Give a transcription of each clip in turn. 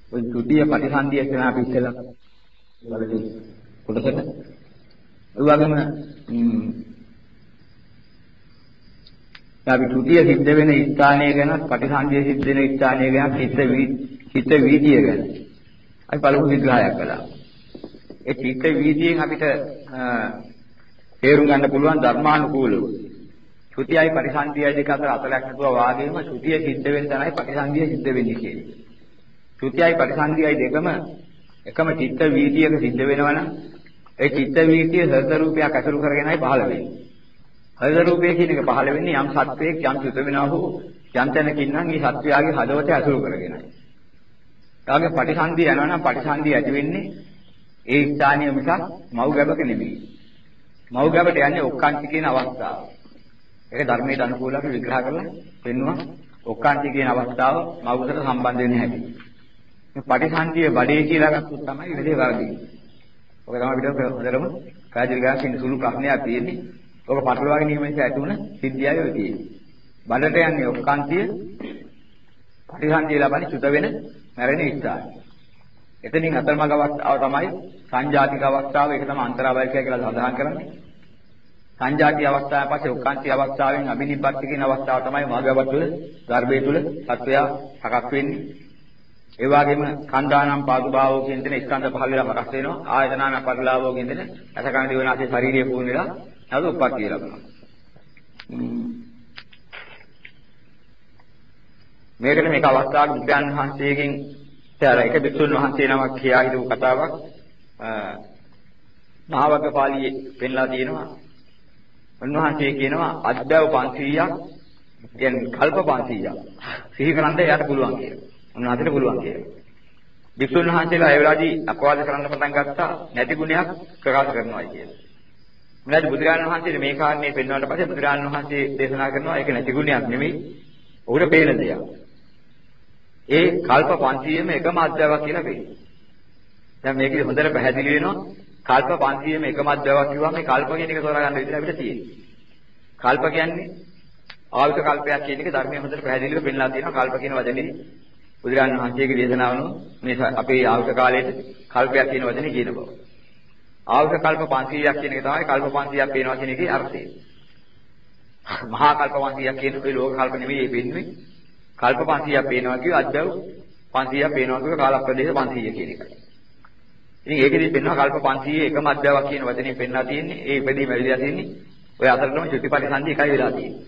ඔය ත්‍ෘතිය ප්‍රතිසන්දිය කියන අපි ඉස්සෙල්ලා බලදී කොටසට ඒ වගේම අපි ත්‍ෘතිය සිද්ධ වෙන ස්ථානය ගැන ප්‍රතිසන්දිය සිද්ධ වෙන ස්ථානය ගැන චිත්ත වීදිය ගැන අපි පළමු විග්‍රහයක් කළා. ඒ චිත්ත වීදියෙන් අපිට තේරුම් ගන්න පුළුවන් ධර්මානුකූලව. ත්‍ෘතියයි පරිසන්දියයි දෙක අතර අතලක් නැතුව වාගේම ත්‍ෘතිය සිද්ධ වෙන තැනයි පරිසන්දිය සිද්ධ වෙන්නේ කියන්නේ. ත්‍ෘතියයි පරිසන්දියයි දෙකම එකම චිත්ත වීදියක සිද්ධ වෙනවනම් ඒ චිත්ත වීදිය හෘද රූපයක් අසුරු කරගෙනයි පහළ වෙන්නේ. හෘද රූපය කියන එක පහළ වෙන්නේ යම් සත්වයක් යම් චුත වෙනවා හෝ යම් තැනකින් නම් මේ සත්වයාගේ හදවත අසුරු කරගෙනයි. ඊළඟ පරිසන්දිය යනවා නම් පරිසන්දිය ඇති වෙන්නේ ඒ ස්ථානීය මිසක් මව් ගැබක නෙමෙයි. මව් ගැබට යන්නේ ඔක්කාන්ති කියන අවස්ථාව. ඒක ධර්මයට අනුකූලව අපි විග්‍රහ කරලා පෙන්වුවා. ඔක්කාන්ති කියන අවස්ථාව මව්කට සම්බන්ධ වෙන්නේ නැහැ. මේ පටිසන්ධිය බඩේ කියලා ගත්තොත් තමයි වෙලේ වරදින්නේ. ඔක තමයි අපිට හොඳටම කාජල් ගාන කියන සුළු ප්‍රශ්නයක් තියෙන්නේ. ඔක පටලවාගෙන ඉන්න නිසා ඇති වුණ සිද්ධියයි ඔය තියෙන්නේ. බඩට යන්නේ ඔක්කාන්තිය පටිසන්ධිය ලබන්නේ චුත වෙන මැරෙන ස්ථානය. එතනින් අතරමඟ අවස්ථාව තමයි සංජාතික අවස්ථාව. ඒක තමයි අන්තරාවයකය කියලා සඳහන් කරන්නේ. සංජාති අවස්ථාවෙන් පස්සේ උක්කාන්ති අවස්ථාවෙන් අබිනිප්පත්ති කියන අවස්ථාව තමයි මාර්ගවත් තුළ ගර්භය තුළ සත්වයා හකක් වෙන්නේ. ඒ වගේම කන්දානම් පාදුභාවෝ කියන දේ ස්කන්ධ පහළ වෙලා හකක් වෙනවා. ආයතනාන පරිලාභෝ කියන දේ අසකන දිවනාසේ ශාරීරිය පුහුණු වෙලා නැවත උප්පත්තිය ලබනවා. මේකට මේක අවස්ථාවක් බුදුන් වහන්සේගෙන් එක බිසුන් වහන්සේ නමක් කියා හිටපු කතාවක් මහවග්ගපාළියේ පෙන්ලා තියෙනවා. උන්වහන්සේ කියනවා අද්දව 500ක් කියන්නේ කල්ප 500ක් සිහි කරන්න යාට පුළුවන් කියලා. උන්වහන්සේට පුළුවන් කියලා. බිසුන් වහන්සේලා ඒ වෙලාවේදී අපවාද කරන්න පටන් ගත්තා නැති ගුණයක් ප්‍රකාශ කරනවායි කියලා. මොනවාද බුදුරජාණන් වහන්සේ මේ කාරණේ පෙන්වන්නට පස්සේ බුදුරජාණන් වහන්සේ දේශනා කරනවා ඒක නැති ගුණයක් නෙමෙයි. උගුර පේන දෙයක්. ඒ කල්ප 500ෙම එකම අද්දවක් කියලා වෙන්නේ. දැන් මේකේ හොඳට පැහැදිලි වෙනවා කල්ප 500ෙම එකම අද්දවක් කිව්වම මේ කල්ප කියන එක තෝරා ගන්න විදිහ අපිට තියෙනවා. කල්ප කියන්නේ ආයුෂ කල්පයක් කියන එක ධර්මයේ හොඳට පැහැදිලිව පෙන්නලා තියෙනවා. කල්ප කියන වචනේ බුදුරජාණන් වහන්සේගේ දේශනාවන මේ අපේ ආයුෂ කාලයේ කල්පයක් කියන වචනේ කියන බව. ආයුෂ කල්ප 500ක් කියන එක තමයි කල්ප 500ක් පේනවා කියන එකේ අර්ථය. මහා කල්ප 500ක් කියන ඒ ලෝක කල්ප නෙමෙයි මේ පෙන්වන්නේ. කල්ප 500ක් පේනවා කිව්ව අද්දව 500ක් පේනවා කිව්ව කාල ප්‍රදේශ 500 කියන එකයි. ඉතින් ඒකෙදි පෙන්වනවා කල්ප 500 එකම අද්දවක් කියන වචනේ පෙන්ලා තියෙන්නේ. ඒ ඉපදීම වෙලිලා තියෙන්නේ. ඔය අතරටම චුතිපටි සංදි එකයි වෙලා තියෙන්නේ.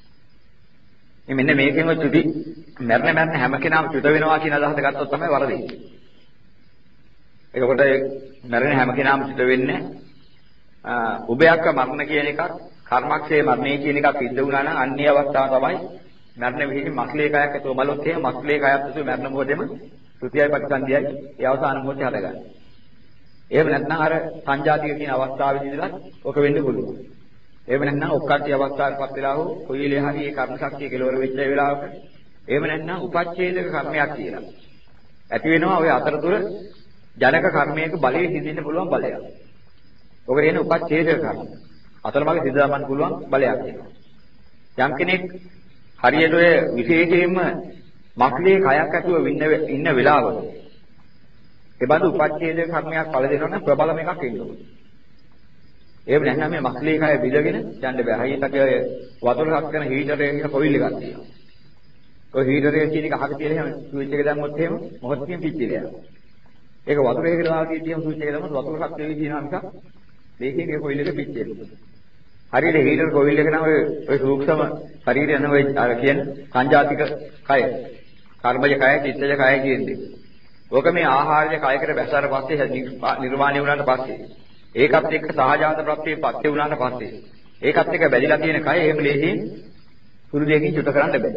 මේ මෙන්න මේකෙන් ඔය චුති මරණ හැම කෙනාම චුත වෙනවා කියන අදහස ගත්තොත් තමයි වරදින්නේ. ඒකකොට මරණ හැම කෙනාම චුත වෙන්නේ උභයක්ක මරණ කියන එකක් කර්මක්ෂයේ මරණය කියන එකක් සිද්ධ වුණා නම් අන්නේ අවස්ථාව තමයි මරණ විහිදී මස්ලේ කයක් ඇතුව බලොත් එහෙම මස්ලේ කයක් ඇතුව මරණ මොහොතේම ත්‍ෘතියයි ප්‍රතිසන්දියයි ඒ අවසාන මොහොතේ හදගන්න. එහෙම නැත්නම් අර සංජාතික කියන අවස්ථාවේදී ඉඳලා ඔක වෙන්න පුළුවන්. එහෙම නැත්නම් ඔක්කාටි අවස්ථාවකපත් වෙලා හෝ කොයිලේ හරි ඒ කර්ම ශක්තිය කෙලවර වෙච්ච වෙලාවක එහෙම නැත්නම් උපච්ඡේදක කර්මයක් කියලා. ඇති වෙනවා ඔය අතරතුර ජනක කර්මයක බලයේ සිඳින්න පුළුවන් බලයක්. ඔක කියන උපච්ඡේදක කර්ම. අතරමඟ සිඳවන්න පුළුවන් බලයක් වෙනවා. යම් කෙනෙක් හරියට ඔය විශේෂයෙන්ම මක්ලේ කයක් ඇතුව ඉන්න වෙලාවක ඒ බඳු උපච්ඡේදක කර්මයක් පළ දෙනවා නම් ප්‍රබලම එකක් එන්න ඕනේ. එහෙම නැත්නම් මේ මස්ලේ කය බිඳගෙන යන්න බෑ. හයියට අපි ඔය වතුර හත් කරන හීටරේ කියන කොයිල් එකක් තියෙනවා. ඔය හීටරේ කියන එක අහක තියලා එහෙම ස්විච් එක දැම්මොත් එහෙම මොහොතකින් පිච්චිලා යනවා. ඒක වතුරේ කියලා තියෙන ස්විච් එක දැම්මොත් වතුර හත් වෙවි කියනවා මිසක් මේකේ ඒ කොයිල් එක පිච්චෙන්නේ. හරියට හීටර් කොයිල් එක නම් ඔය සූක්ෂම ශරීරය යන ඔය අර කියන සංජාතික කය, කර්මජ කය, චිත්තජ කය කියන්නේ. ඕක මේ ආහාරජ කයකට බැසාර පස්සේ නිර්වාණය වුණාට පස්සේ ඒකත් එක්ක සහජාත ප්‍රත්‍යයේ පත්‍ය වුණාට පස්සේ ඒකත් එක්ක බැඳිලා තියෙන කය එහෙම ලේසියෙන් සුළු දෙයකින් චුත කරන්න බෑ.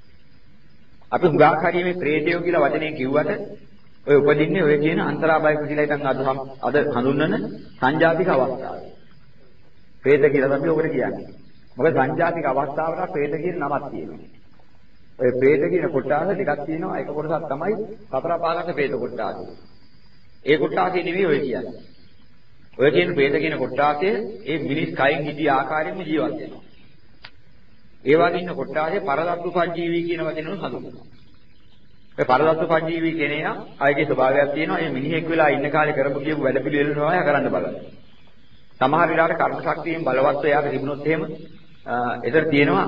අපි හුඟක් හරිය මේ ප්‍රේතයෝ කියලා වචනේ කිව්වට ඔය උපදින්නේ ඔය කියන අන්තරාබය කුසලයි දැන් අද හඳුන්වන සංජාතික අවස්ථාව. ප්‍රේත කියලා තමයි ඔකට කියන්නේ. මොකද සංජාතික අවස්ථාවට ප්‍රේත කියන නමක් තියෙනවා. ඔය ප්‍රේත කියන කොටස දෙකක් තියෙනවා. එක කොටසක් තමයි සතර පාගත ප්‍රේත කොටස. ඒ කොටසේ නෙවෙයි ඔය කියන්නේ. ඔය කියන ප්‍රේත කියන කොටසේ ඒ මිනිස් කයින් හිටි ආකාරයෙන්ම ජීවත් වෙනවා. ඒ වගේ ඉන්න කොටසේ පරදත්තුපජීවී කියන වචනෙන් හඳුන්වනවා. මේ පරදත්ත පංජීවී කෙනා අයගේ ස්වභාවයක් තියෙනවා. මේ මිනිහෙක් වෙලා ඉන්න කාලේ කරපු කියපු වැඩ පිළිවෙල තමයි කරන්න බලන්න. සමහර වෙලාවට කර්ම ශක්තියෙන් බලවත් එයාට තිබුණොත් එහෙම එතන තියෙනවා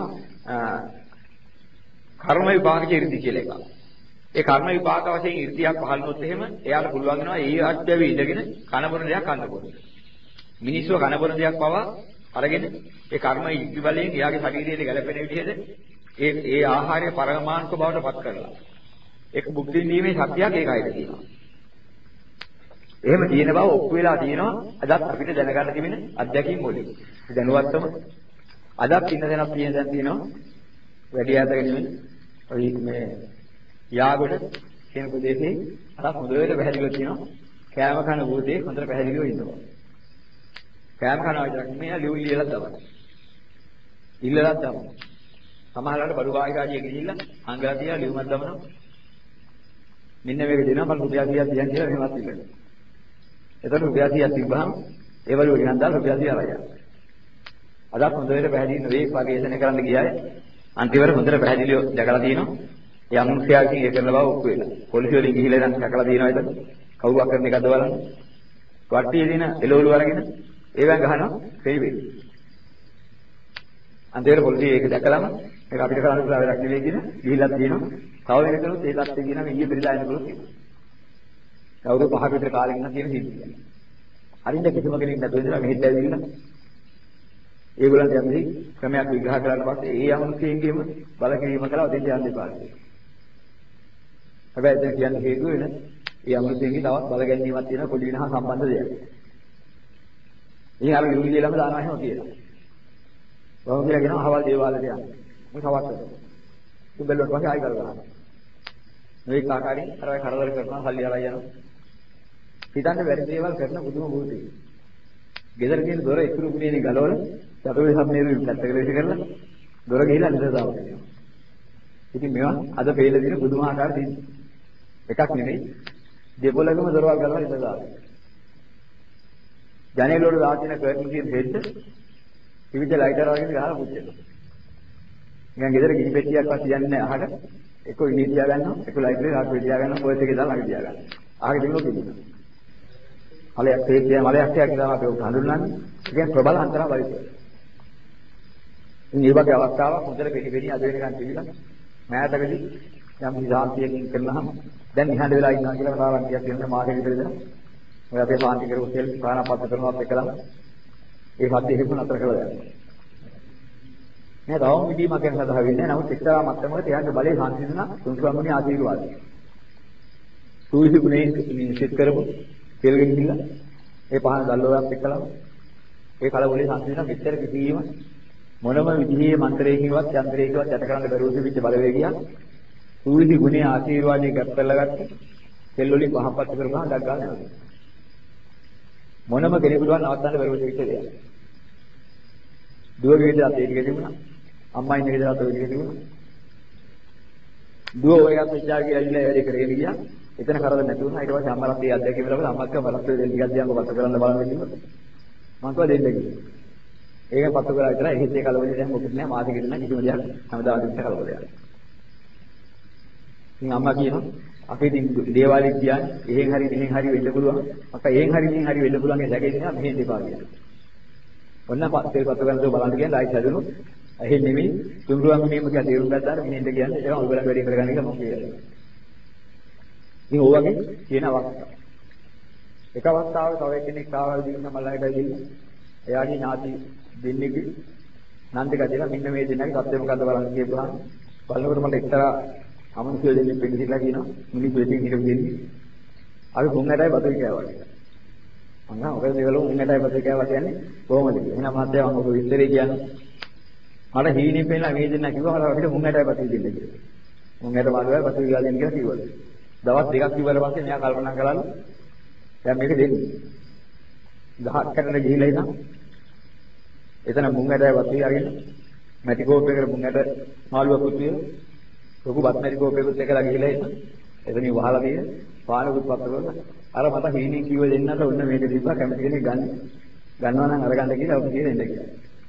කර්ම විපාක ඉර්ධි කියලා එකක්. ඒ කර්ම විපාක වශයෙන් ඉර්ධියක් පහළනොත් එහෙම එයාට පුළුවන් වෙනවා ඒ ආත්‍යවේ ඉඳගෙන කනබොන දෙයක් කන්න පුළුවන්. මිනිස්සු කනබොන දෙයක් පවා අරගෙන ඒ කර්ම ඉර්ධි බලයෙන් එයාගේ ශරීරයේ ගැළපෙන විදිහට ඒ ආහාරය පරමාණුක බවට පත් කරලා ඒක බුද්ධි නිීමේ ශක්තියක් ඒකයිද තියෙනවා. එහෙම තියෙන බව ඔප්පු වෙලා තියෙනවා. අදත් අපිට දැනගන්න තිබෙන අත්දැකීම් වලින්. දැනුවත්වම අදත් ඉන්න දැනක් තියෙනවා. වැඩි ඈතක නෙමෙයි. ඔය මේ යාගොඩ කියන ප්‍රදේශයේ අර හොඳට පැහැදිලිව තියෙනවා. කෑම කන භූතේ හොඳට පැහැදිලිව ඉන්නවා. කෑම කනවා විතරක් නෙමෙයි ලියුම් ලියලා තමයි. ඉල්ලලා තමයි. සමහරවිට බඩු වාහිකාජිය ගිහිල්ලා අංගලා තියලා ලියුමක් දමනවා. මෙන්න මේක දෙනවා මම රුපියල් 100ක් තියන් කියලා එහෙමත් ඉල්ලනවා. එතකොට රුපියල් 100ක් තිබ්බහම ඒ වගේ ගෙනත් දාලා රුපියල් 100 අරගෙන. අදත් හොඳට පැහැදිලි නොවේ පරිශන කරන්න ගියාය. අන්තිමට හොඳට පැහැදිලිව දැකලා තියෙනවා. ඒ අනුන්සයාකින් ඒ කරන බව ඔප්පු වෙලා. පොලිසිය වලින් ගිහිල්ලා ඉතින් දැකලා තියෙනවා එතන. කවුරුවක් කරන එකද බලන්න. වට්ටියේ දින එළවලු අරගෙන ඒවෙන් ගහනවා ෆේවි. අන්තිමට පොලිසිය ඒක දැකලාම මේක අපිට කරන්න පුළුවන් වැඩක් නෙවෙයි කියන ගිහිල්ලා තියෙනවා. තව වෙනකලුත් ඒ තත්ත්වය කියනවා ඊයේ පෙරදා එනකලුත් තියෙනවා. කවුරු පහක විතර කාලෙක ඉන්න තියෙන සිද්ධිය. අරින්ද කිසිම කෙනෙක් නැතුව ඉඳලා මෙහෙට ඇවිල්ලා ඒගොල්ලන්ට යන්නේ ක්‍රමයක් විග්‍රහ කරලා පස්සේ ඒ අමනුෂ්‍යයෙන්ගේම බලකිරීම කළා දෙන්න යන්න එපා කියලා. හැබැයි දැන් කියන්නේ හේතුව වෙන ඒ අමනුෂ්‍යයෙන්ගේ තවත් බල ගැනීමක් තියෙන පොඩි වෙනහා සම්බන්ධ දෙයක්. ඉතින් අර විරුද්ධ කියලාම දානවා එහෙම කියලා. වහම කියලා කියනවා අහවල් දේවාලයට යන්න. මොකද හවස්සට. තුඹලට වගේ ආයි කරගන්න. මේ කාකාරී අර කරදර කරනවා සල්ලි අරයි යනවා. හිතන්න බැරි දේවල් කරන බුදුම භූතේ. ගෙදර තියෙන දොර ඉතුරු ගුණේනේ ගලවලා චතුරේ සම්මේරු පැත්තකට විසි කරලා දොර ගිහිලා නිදා දානවා. ඉතින් මේවා අද පෙළ දින පුදුමාකාර දෙයක්. එකක් නෙමෙයි දෙපොළකම දොරවල් ගලවලා නිදා දානවා. ජනේල වල දාන කර්ටන් කියන හෙඩ් විවිධ ලයිටර් වලින් ගහලා පුච්චනවා. නිකන් ගෙදර ගිනි පෙට්ටියක්වත් තියන්නේ නැහැ අහකට. එක්ක ඉන්නේ තියා ගන්නවා, එක්ක ලයිටරේ රාක් වෙ තියා ගන්නවා, පොයිස් එකේ දාලා ළඟ තියා ගන්නවා. අහකට දෙන්නෝ කියනවා. මලයක් තේජ්ජය මලයක් කියලා අපි ඔක හඳුන්වන්නේ. ඒ කියන්නේ ප්‍රබල අන්තරා බලය. මේ වගේ අවස්ථාවක් හොඳට පිළිපෙණි අද වෙනකන් තිබිලා මෑතකදී යම් විසාන්තියකින් කරනහම දැන් නිහඬ වෙලා ඉන්නවා කියලා කතාවක් කියනවා මාගේ විතරද. ඔය අපේ සාන්ති කරු තෙල් ප්‍රාණපත් කරනවත් එකලම ඒ සද්ද හේතුන අතර කළා යනවා. මේ තවම විදීමක් ගැන සඳහන් වෙන්නේ නැහැ. නමුත් එක්තරා මට්ටමකට එයාගේ බලය සංසිඳන තුන්ස්වාමීන් ආශිර්වාදයි. සූවිසි ගුණයෙන් නිශ්චිත කරපු තෙල් ගෙනිහිල්ලා ඒ පහන දැල්ලුවක් එක්කලා ඒ කලබලේ සංසිඳන මෙච්චර කිසිම මොනම විදිහේ මන්ත්‍රයකින්වත් යන්ත්‍රයකින්වත් යට කරන්න බැරුව තිබිච්ච බලවේගයක් සූවිසි ගුණයේ ආශිර්වාදයේ ගැප්පල්ලා ගත්ත තෙල් වලින් පහපත් කරපුවා ඩක් ගන්නවා. මොනම කෙනෙකුටවත් නවත්තන්න බැරුව තිබිච්ච දෙයක්. දුවගේ විදිහට ඒ ටික තිබුණා. අම්මා ඉන්න විදිහට ඒ ටික තිබුණා. දුව ඔයගත් ඉච්ඡා කියලා ඉන්න වැඩි කරගෙන ගියා. එතන කරදර නැති වුණා. ඊට පස්සේ අම්මලාත් ඒ අධ්‍යක්ෂකව ලබලා අම්මත් කවලත් දෙන්න ටිකක් දියන්කො පත්තු කරන්න බලන්න කිව්වා. මම කිව්වා දෙන්න කියලා. ඒක පත්තු කරලා විතරයි එහෙත් ඒ කලබලේ දැන් මොකද නැහැ මාසෙකට නම් කිසිම දෙයක් හැමදාම දෙන්න කලබලයක්. ඉතින් අම්මා කියනවා අපි ඉතින් දේවාලෙත් කියන්නේ එහෙන් හරි මෙහෙන් හරි වෙන්න පුළුවන්. අප්පා එහෙන් හරි මෙහෙන් හරි වෙන්න පුළුවන් කියලා සැකේ ඉන්නවා මෙහෙන් දෙපා කියලා. ඔන්න පස්සේ පත්තු කරන දේ බලන්න කියන්නේ ආයි හැදුණොත් එහෙන් නෙමෙයි තුන්රුවන් මෙහෙම කියලා තේරුම් ගත්තාට මෙහෙන්ද කියන්නේ ඒක ඔයගොල්ලෝ වැඩි කරගන්න එක මම කියනවා. ඉතින් ඕවගේ කියන අවස්ථාව. එක අවස්ථාවක තව කෙනෙක් ආවල් දින්න මලයිටයි දෙන්න. එයාගේ ඥාති දෙන්නෙක්ගේ නන්දක දෙලා මෙන්න මේ දෙන්නගේ සත්‍ය මොකද්ද බලන්න කියපුවාම බලනකොට මට එක්තරා අමනුෂ්‍ය දෙන්නෙක් පිටිහිලා කියනවා මිනිස්සු දෙකින් හිටු දෙන්නේ. අපි මොන්නටයි බතුයි කෑවා කියලා. මම ඔක දේවල් මොන්නටයි බතුයි කෑවා කියන්නේ කොහොමද කියලා. එහෙනම් මහත්තයා මම ඔක විස්තරේ කියන්නේ. මට හීනෙන් පෙන්නලා මේ දෙන්න කිව්වා මට අපිට මොන්නටයි බතුයි දෙන්න කියලා. මොන්නට මාළුවයි බතුයි ගාලා දෙන්න කියලා කිව්වා. දවස් දෙකක් කිව්වට පස්සේ මෙයා කල්පනා කළා දැන් මේක දෙන්නේ. 10ක් කරන ගිහිල්ලා ඉතින් එතන මුංගඩය වතුයි අරගෙන මැටි කෝප්පයකට මුංගඩ මාළුවක් පුතුය ලොකු බත් මැටි කෝප්පයකට එකලා ගිහිල්ලා ඉතින් එතනින් වහලා තියෙන පානකුත් පත්ත කරලා අර මට හීනේ කිව්ව දෙන්නට ඔන්න මේක දීපා කැමති කෙනෙක් ගන්නවා නම් අරගන්න කියලා ඔබ කියලා දෙන්න කියලා.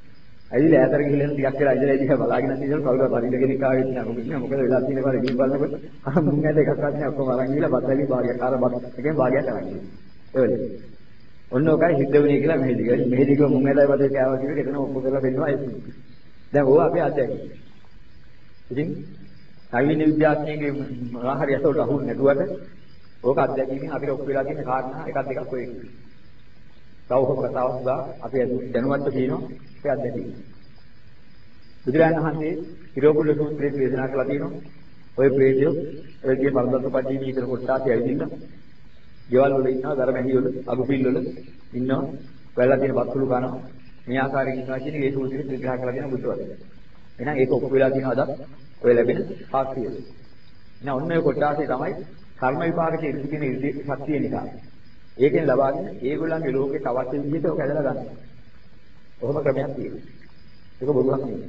ඇවිල්ලා ඈතට ගිහලා ටිකක් වෙලා ඉඳලා ඉතින් බලාගෙන ඉඳලා කවුරුත් පරිද කෙනෙක් ආවෙත් නෑ මොකද වෙලා තියෙන පාර ගිහින් බලනකොට අර මුං ඇද එකක්වත් නෑ ඔක්කොම අරන් ගිහලා බත්තරි භාගයක් අර බත් එකෙන් භාගයක් අරන් ගිහලා ඒවලු ඔන්න ඔකයි හිත වෙන්නේ කියලා මෙහෙදි කිව්ව මුං ඇදයි බතේ කෑවා කියලා එතන ඔක්කොම කරලා දෙන්නවා ඒක දැන් ඕවා අපේ අත්දැකීම් ඉතින් සාවිලින විද්‍යාඥයෙක්ගේ මොනවා හරි අසලට අහුන්නේ නැතුවට ඕක අත්දැකීමෙන් අපිට ඔක්කො වෙලා තියෙන කාරණා එකක් දෙකක් ඔය කියන්නේ සෞඛ්‍ය කතාවක් ගා අපි දැනුවත් කියනවා ඒ අත්දැකීම. බුදුරජාණන් වහන්සේ හිරෝකුල සූත්‍රයේ දේශනා කළා තියෙනවා. ඔය ප්‍රේතයෝ ඔයගේ පරදත්ත පඩි විතර කොටාසේ ඇවිදින්න. ගෙවල් වල ඉන්නවා, ධර්මැහි වල, අගුපිල් වල ඉන්නවා. වෙලා තියෙන වත්තුළු කනවා. මේ ආකාරයෙන් ඉන්නවා කියන ඒ සූත්‍රයේ විග්‍රහ කරලා තියෙන බුද්ධ වචනේ. එහෙනම් ඒක ඔක්කො වෙලා තියෙනවද? ඔය ලැබෙන සාක්ෂිය. එහෙනම් ඔන්න ඔය කොටාසේ තමයි කර්ම විපාකයේ ඉති කියන ඉති ශක්තිය නිසා. ඒකෙන් ලබාගෙන ඒගොල්ලන්ගේ ලෝකෙට අවශ්‍ය විදිහට ඔක ඇදලා ගන්නවා. කොහොම ක්‍රමයක් තියෙනවා. ඒක බොරුවක් නෙවෙයි.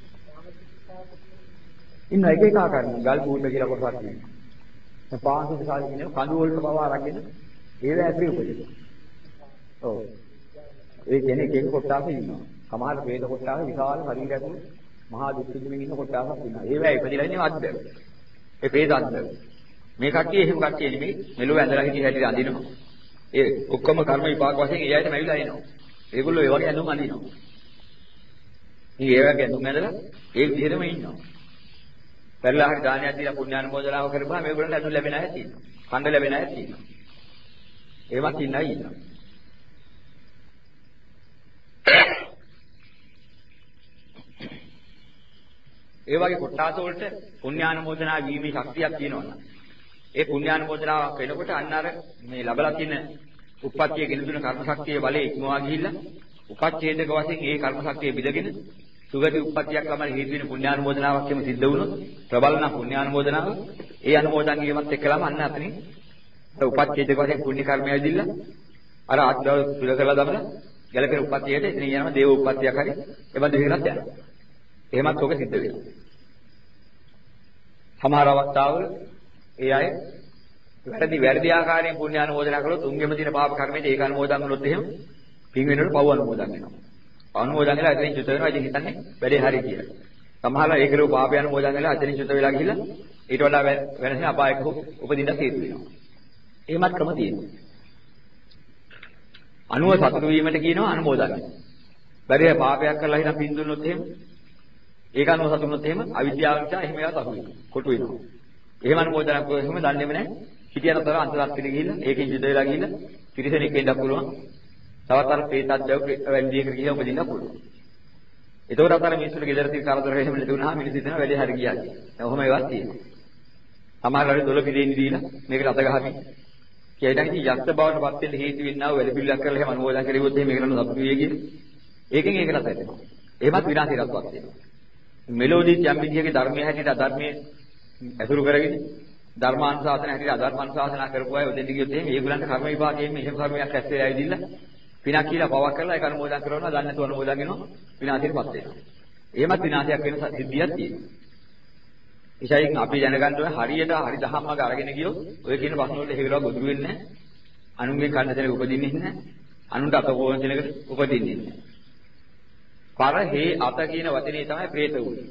ඉන්න එක එක ආකාරයෙන් ගල් කූඩ කියලා කොටසක් තියෙනවා. දැන් පාංශු විශාල කියන කඳු වලට පව අරගෙන ඒව ඇතුලේ උපදිනවා. ඔව්. ඒ කියන්නේ එකෙන් කොටසක් ඉන්නවා. සමහර වේද කොටසක් විශාල ශරීරයක් ඇතුලේ මහා දුක්ඛිතමින් ඉන්න කොටසක් ඉන්නවා. ඒව ඉපදිලා ඉන්නේ අද්ද. ඒ වේද අද්ද. මේ කට්ටිය එහෙම කට්ටිය නෙමෙයි. මෙලොව ඇඳලා හිටිය හැටි අඳිනවා. ඒ ඔක්කොම කර්ම විපාක වශයෙන් ඒ අයට ලැබිලා එනවා. ඒගොල්ලෝ ඒ වගේ ඇඳුම් අඳිනවා. ඉතින් ඒ වගේ ඇඳුම් ඇඳලා ඒ විදිහටම ඉන්නවා. පෙරලා හරි දානයක් දීලා පුණ්‍යානුමෝදනාව කරපුවා මේගොල්ලන්ට ඇඳුම් ලැබෙන අය තියෙනවා. කණ්ඩ ලැබෙන අය තියෙනවා. ඒවත් ඉන්නයි ඉන්නවා. ඒ වගේ කොටාස වලට පුණ්‍යානුමෝදනා වීමේ ශක්තියක් තියෙනවා. ඒ පුණ්‍යානුමෝදනාව වෙනකොට අන්න අර මේ ලැබලා තියෙන උප්පත්තිය ගෙන දුන කර්ම ශක්තියේ බලේ ඉක්මවා ගිහිල්ලා උපච්ඡේදක වශයෙන් ඒ කර්ම ශක්තිය බිඳගෙන සුගති උප්පත්තියක් තමයි හේතු වෙන පුණ්‍යානුමෝදනාවක් එම සිද්ධ වුණොත් ප්‍රබලන පුණ්‍යානුමෝදනාව ඒ අනුමෝදන් වීමත් එක්කලම අන්න අතනින් උපච්ඡේදක වශයෙන් පුණ්‍ය කර්මය ඇවිදilla අර ආත්මව සුල කරලා දමලා ගැලපෙන උප්පත්තියට එතන යනවා දේව උප්පත්තියක් හරි එබඳු එකකට යනවා. එහෙමත් ඔක සිද්ධ වෙනවා. සමහර අවස්ථාවල ඒ අය වැරදි ආකාරයෙන් පුණ්‍ය අනුමෝදනා කළොත් උන්ගෙම තියෙන පාප කර්මයේ ඒක අනුමෝදන් වුණොත් එහෙම පින් වෙනකොට පව් අනුමෝදන් වෙනවා. අනුමෝදන් වෙලා එතනින් චුත වෙනවා. ඉතින් හිතන්නේ වැඩේ හරි කියලා. සමහරවල් ඒ කරු පාපය අනුමෝදන් වෙලා එතනින් චුත වෙලා ගිහිල්ලා ඊට වඩා වෙනස අපායක උපදින්න හේතු වෙනවා. එහෙමත් ක්‍රම තියෙනවා. අනුව සතුටු වීමට කියනවා අනුමෝදන්. බැරි පාපයක් කරලා හිටන් පින් දුන්නොත් එහෙම ඒක අනුව සතුටු වුණොත් එහෙම අවිද්‍යාව නිසා එහෙම ඒවා තහු වෙනවා. කොටු වෙනවා. එහෙම අනුමෝදන් කළොත් එහෙම දන්නේම නැහැ. හිටියනතර අන්තරාත්මෙට ගිහිල්ලා ඒකෙන් ජීද වෙලා ගිහිල්ලා පිරිසෙනෙක් වෙන්න පුළුවන්. තවත් අර ප්‍රේතත්වයක් වැඩියකට ගිහිල්ලා උපදින්න පුළුවන්. ඒතකොට අතර මිනිස්සුන්ට ගෙදර තියෙන කරදර එහෙම නැති වුණාම මිනිස්සු හිතනවා වැඩේ හරි ගියා කියලා. දැන් ඔහොම ඒවත් තියෙනවා. සමහර වෙලාවට දොළ පිළිෙන්නේ දීලා මේකට අත ගහපි. කියයිdan ඉතින් යක්ෂ බවට පත් වෙන්න හේතු වෙන්නා වූ වැඩ පිළිලක් කරලා එහෙම අනුමෝදන් කරුවොත් එහෙම මේකට සතුටු වෙයි කියලා. ඒකෙන් ඒකට ඇතෙනවා. එහෙමත් විනාශයටපත් වෙනවා. මෙලෝදී යම් විදිහක ධර්මයේ හැටියට අධර්මයේ ඇසුරු කරගෙන ධර්මානුශාසන හැටියට අධර්මානුශාසනා කරපු අය ඔතෙන්ද ගියොත් එහෙම ඒගොල්ලන්ට කර්ම විපාකයෙන් මෙහෙම කර්මයක් ඇස්සේ ඇවිදින්න පිනක් කියලා පවක් කරලා ඒක අනුමෝදන් කරනවා දන්නේ නැතුව අනුමෝදන් වෙනවා විනාශයටපත් වෙනවා. එහෙමත් විනාශයක් වෙන සිද්ධියක් තියෙනවා. ඒසයින් අපි දැනගන්න ඕනේ හරියට හරි දහම්මග අරගෙන ගියොත් ඔය කියන ප්‍රශ්න වලට හේතුව ගොදුරු වෙන්නේ නැහැ. අනුන්ගේ කන්න දෙනක උපදින්නේ නැහැ. අනුන්ට අත කොහොම දෙනකට උපදින්නේ නැහැ. පරහේ අත කියන වචනේ තමයි പ്രേත වුනේ.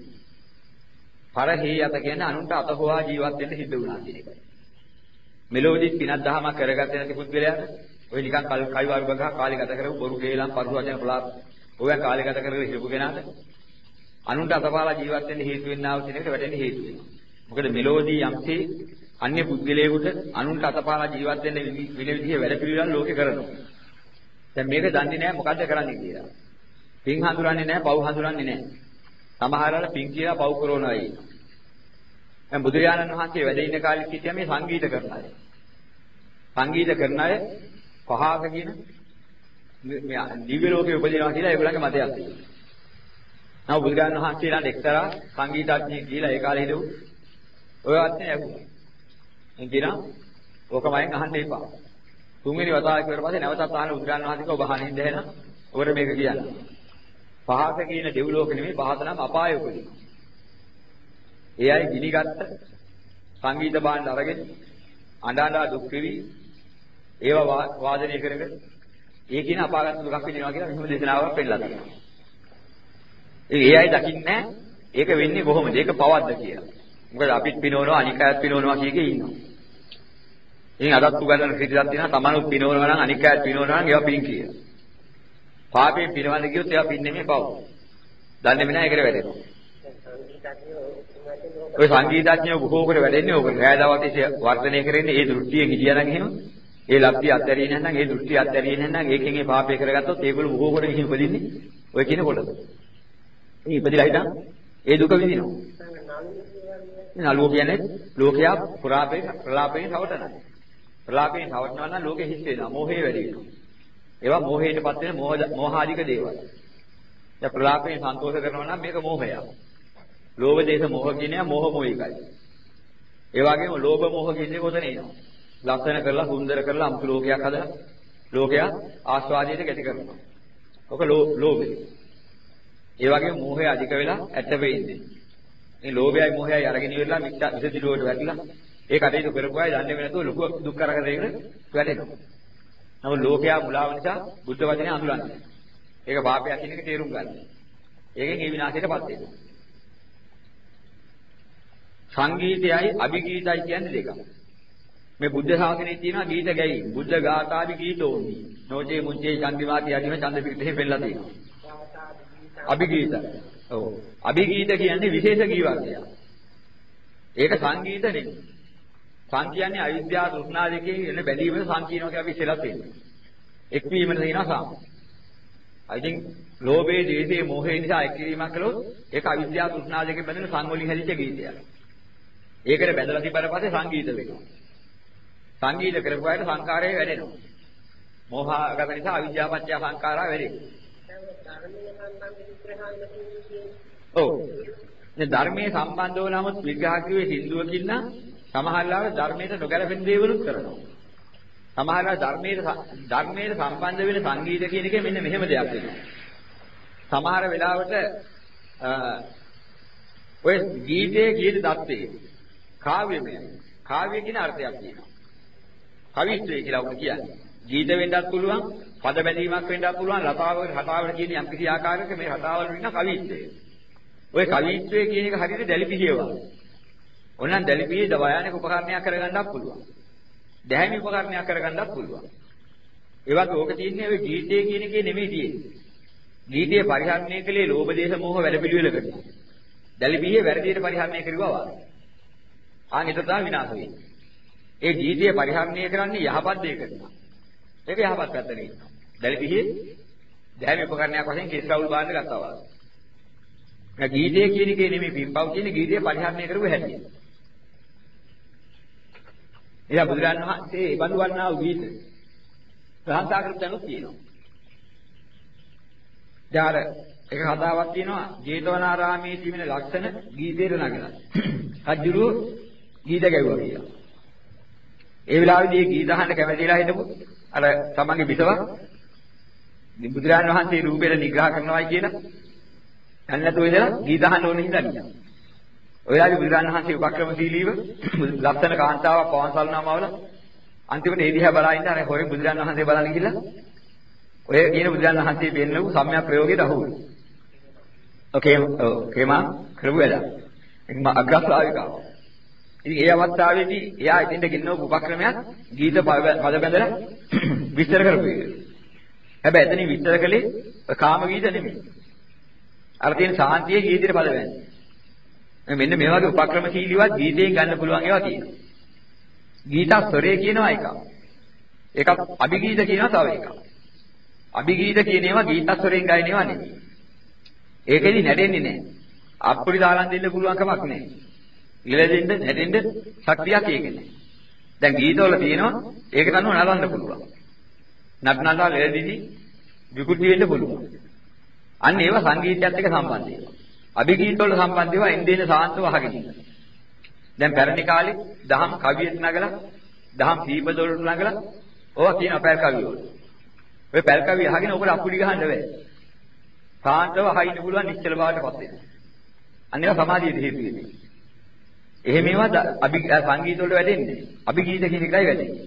පරහේ අත කියන්නේ අනුන්ට අත හොවා ජීවත් වෙන්න සිද්ධ වුණා කියන එකයි. මෙලොවදී පිනක් දහමක් කරගත්තේ නැති පුද්ගලයාට ඔය නිකන් කයිවාරු බගහ කාලේ ගත කරපු බොරු කේලම් පරුස වචන පලාත් ඔයයන් කාලේ ගත කරගෙන හිටපු කෙනාට අනුන්ට අතපාලා ජීවත් වෙන්න හේතු වෙන්නා වූ කෙනෙකුට වැටෙන්න හේතු වෙනවා. මොකද මෙලොවදී යම්සේ අන්‍ය පුද්ගලයෙකුට අනුන්ට අතපාලා ජීවත් වෙන්න වෙන විදිහේ වැඩ පිළිවෙලක් ලෝකේ කරනවා. දැන් මේක දන්නේ නැහැ මොකද්ද කරන්නේ කියලා. පින් හඳුරන්නේ නැහැ, පව් හඳුරන්නේ නැහැ. සමහර අය පින් කියලා පව් කරනවා අය. දැන් බුදුරජාණන් වහන්සේ වැඩ ඉන්න කාලෙත් හිටියා මේ සංගීත කරන අය. සංගීත කරන අය පහක කියන මේ දිව්‍ය ලෝකේ උපදිනවා කියලා ඒගොල්ලන්ගේ මතයක් තියෙනවා. නම බුදුරජාණන් වහන්සේලාට එක්තරා සංගීතඥයෙක් කියලා ඒ කාලේ හිටපු ඔය අත්නේ ඇහුවා. මම කියනවා ඕකමයින් අහන්න එපා. තුන්වෙනි වතාව කිව්වට පස්සේ නැවතත් අහන බුදුරජාණන් වහන්සේ ඔබ අහනින්ද එහෙනම් ඔබට මේක කියන්න. පහක කියන දෙව් ලෝක නෙමෙයි පහත නම් අපාය උපදිනවා. ඒ අය ගිනිගත්ත සංගීත භාණ්ඩ අරගෙන අඬා දුක් විවි ඒවා වාදනය කරගෙන ඒ කියන අපාගත දුකක් විඳිනවා කියලා මෙහෙම දේශනාවක් පෙන්නලා තියෙනවා. ඒ අය දකින්නේ ඒක වෙන්නේ කොහොමද? ඒක පවද්ද කියලා. මොකද අපිත් පිනවනවා අනික් අයත් පිනවනවා කියකේ ඉන්නවා. ඉතින් අදත් උගන්වන ක්‍රියාවක් තියෙනවා තමනුත් පිනවනවා නම් අනික් අයත් පිනවනවා නම් ඒවා පින් කියලා. පාපේ පිනවන්න ගියොත් ඒවා පින් නෙමෙයි පව්. දන්නේ නැහැ ඒකට වැඩෙනවා. ඔය සංගීතඥයෝ බොහෝ කර වැඩෙන්නේ ඕක. රෑදවතිසේ වර්ධනය කරන්නේ ඒ දෘෂ්ටිය ගිහියනම් එහෙම. ඒ ලබ්ධිය අත්හැරියේ නැත්නම් ඒ දෘෂ්ටිය අත්හැරියේ නැත්නම් ඒකෙන් ඒ පාපේ කරගත්තොත් ඒගොල්ලෝ බොහෝ කොට ගිහින් උපදින්නේ ඔය කියන කොටද. ඉතින් ඉපදිලා හිටන් ඒ දුක විඳිනවා. නළුව කියන්නේ ලෝකයා ප්‍රලාපයෙන් රවටනවා. ප්‍රලාපයෙන් රවටනවා නම් ලෝකෙ හිස් වෙනවා. මෝහය වැඩි වෙනවා. ඒවා මෝහයටපත් වෙන මෝහාධික දේවල්. දැන් ප්‍රලාපයෙන් සන්තෝෂ කරනවා නම් මේක මෝහයක්. ලෝභ දේශ මොහ කියන්නේ මොහ මොහිකයි. ඒ වගේම ලෝභ මොහ කියන්නේ කොතන එනවා? ලක්ෂණ කරලා සුන්දර කරලා අමුතු ලෝකයක් හදලා ලෝකයා ආස්වාදයට ගැටි කරනවා. ඔක ලෝභය. ඒ වගේම මෝහය අධික වෙලා ඇත්ත වෙන්නේ. මේ ලෝභයයි මෝහයයි අරගෙන ඉවරලා මිත්‍යා විසදිලුවට වැටිලා ඒ කටයුතු කරපු අය දන්නේ නැතුව ලොකු දුක් කරදරයකට වැටෙනවා. නමුත් ලෝකයා මුලාව නිසා බුද්ධ වචනේ අඳුරන්නේ. ඒක පාපයක් කියන එක තේරුම් ගන්න. ඒකෙන් ඒ විනාශයටපත් වෙනවා. සංගීතයයි අභිගීතයි කියන්නේ දෙකක්. මේ බුද්ධ ශාසනයේ තියෙනවා ගීත ගැයි. බුද්ධ ගාථාවි ගීතෝනි. නොචේ මුංචේ චන්දිමාති යදිම ඡන්ද පිටේ පෙළලා තියෙනවා. අභිගීත. ඔව්. අභිගීත කියන්නේ විශේෂ ගීවර්ගයක්. ඒක සංගීත නෙමෙයි. සං කියන්නේ අවිද්‍යාව තෘෂ්ණා දෙකේ එන බැඳීමද සංකීර්ණව කියලා අපි ඉස්සෙල්ලා තියෙනවා. එක්වීමද තියෙනවා සාම. I think ලෝභයේ, ද්වේෂයේ, මෝහයේ නිසා එක්වීමක් කළොත් ඒක අවිද්‍යාව තෘෂ්ණා දෙකේ බැඳෙන සංවලින් හැදිච්ච ගීතයක්. ඒකට බැඳලා තිබ්බට පස්සේ සංගීත වෙනවා. සංගීත කරපුවාට සංකාරය වැඩෙනවා. මෝහගත නිසා අවිද්‍යාව පත්‍ය සංකාරා වැඩෙනවා. ඔව්. මේ ධර්මයේ සම්බන්ධව නමුත් විග්‍රහ කිව්වේ සින්දුවකින් නම් සමහරවල් ධර්මයට නොගැලපෙන දේවලුත් කරනවා. සමහරවල් ධර්මයට සම්බන්ධ වෙන සංගීත කියන එකේ මෙන්න මෙහෙම දෙයක් වෙනවා. සමහර වෙලාවට ඔය ගීතයේ ගීත දත්තේ කාව්‍යමය. කාව්‍ය කියන අර්ථයක් තියෙනවා. කවිත්වය කියලා උන් කියන්නේ. ගීත වෙන්නත් පුළුවන්, පද බැඳීමක් වෙන්නත් පුළුවන්, රටාවකට කියන යම් කිසි ආකාරයක මේ රටාවල වෙන කවිත්වය. ඔය කවිත්වය කියන එක හරියට දැලිපිහිය වගේ. ඕනනම් දැලිපිහිය දවයානක උපකරණයක් කරගන්නත් පුළුවන්. දැහැමි උපකරණයක් කරගන්නත් පුළුවන්. ඒ වගේ ඕක තියෙන්නේ ඔය ගීතය කියන එකේ නෙමෙයි තියෙන්නේ. ගීතයේ පරිහරණය කළේ ලෝභ දේශ මොහ වැඩ පිළිවෙලකට. දැලිපිහිය වැරදියට පරිහරණය කරුවා වගේ. ඒක තමයි විනාශ වෙන්නේ. ඒ ගීතය පරිහරණය කරන්නේ යහපත් දෙයකට. ඒක යහපත් පැත්තට ඉන්නවා. දැලිපිහියේ දැහැමි උපකරණයක් වශයෙන් කේස් රවුල් බාන්න ගත්තා වගේ. මේ ගීතය කියන එකේ නෙමෙයි පින්පව් කියන්නේ ගීතය පරිහරණය කරුව හැටි. එයා බුදුරන් වහන්සේ ඒ බඳු වන්නා වූ ගීත ග්‍රහන්ථාකෘතනුත් තියෙනවා. ඊට එක කතාවක් තියෙනවා ජේතවනාරාමයේ තිබෙන ලක්ෂණ ගීතේට නගලා. රජුරු ගීත ගැව්වා කියලා. ඒ වෙලාවේදී ගීත අහන්න කැමතිලා හිටපු අර තමන්ගේ බිසව බුදුරන් වහන්සේ රූපෙට නිග්‍රහ කරනවායි කියලා නැන්නතෝ ඉඳලා ගීත අහන්න ඕන හින්දා ගියා. ඔයාගේ බුදුරන් වහන්සේ උපක්‍රමශීලීව ලක්ෂණ කාන්තාවක් පවන්සල්නාමවල අන්තිමට ඒ දිහා බලා ඉන්න අර හොරෙන් බුදුරන් වහන්සේ බලන්න ගිහලා ඔය කියන බුදුරන් වහන්සේ පෙන්නපු සම්‍යක් ප්‍රයෝගයට අහු වුණා. කේමා කරපු වැඩ. ඒක අග්‍රශ්‍රාවිකාව. ඉතින් ඒ අවස්ථාවේදී එයා ඉතින්ද ගෙන්නව උපක්‍රමයක් ගීත පද බැඳලා විස්තර කරපු එක. හැබැයි එතනින් විස්තර කළේ කාම ගීත නෙමෙයි. අර තියෙන සාන්තියේ ගීතේට පද බැඳලා. මෙන්න මේ වගේ උපක්‍රමශීලීවත් ගීතයෙන් ගන්න පුළුවන් ඒවා තියෙනවා. ගීතස්වරය කියනවා එකක්. එකක් අභිගීත කියනවා තව එකක්. අභිගීත කියන ඒවා ගීතස්වරයෙන් ගායන ඒවා නෙමෙයි. ඒකෙදි නැටෙන්නේ නැහැ. අප්පුඩි දාලන් දෙන්න පුළුවන් කමක් නැහැ. ඉලදෙන්න නැටෙන්න ශක්තියක් ඒකේ නැහැ. දැන් ගීතවල තියෙනවා ඒකට අනුව නලන්න පුළුවන්. නටනලා ලෙලදිදි විකෘති වෙන්න පුළුවන්. අන්න ඒවා සංගීතයත් එක්ක සම්බන්ධ ඒවා. අභිගීත වල සම්බන්ධ ඒවා එන්දේන සාන්තව අහගෙන ඉන්න. දැන් පැරණි කාලේ දහම් කවියට නගලා දහම් දීපද වලට නගලා ඕවා කියන පැල් කවිය වල. ඔය පැල් කවිය අහගෙන ඔකට අප්පුඩි ගහන්න බෑ. සාන්තව අහින්න පුළුවන් නිශ්චල බවටපත් වෙනවා. අන්න ඒවා සමාධියට හේතු වෙන්නේ. එහෙම ඒවා සංගීත වලට වැටෙන්නේ. අභිගීත කියන එකයි වැටෙන්නේ.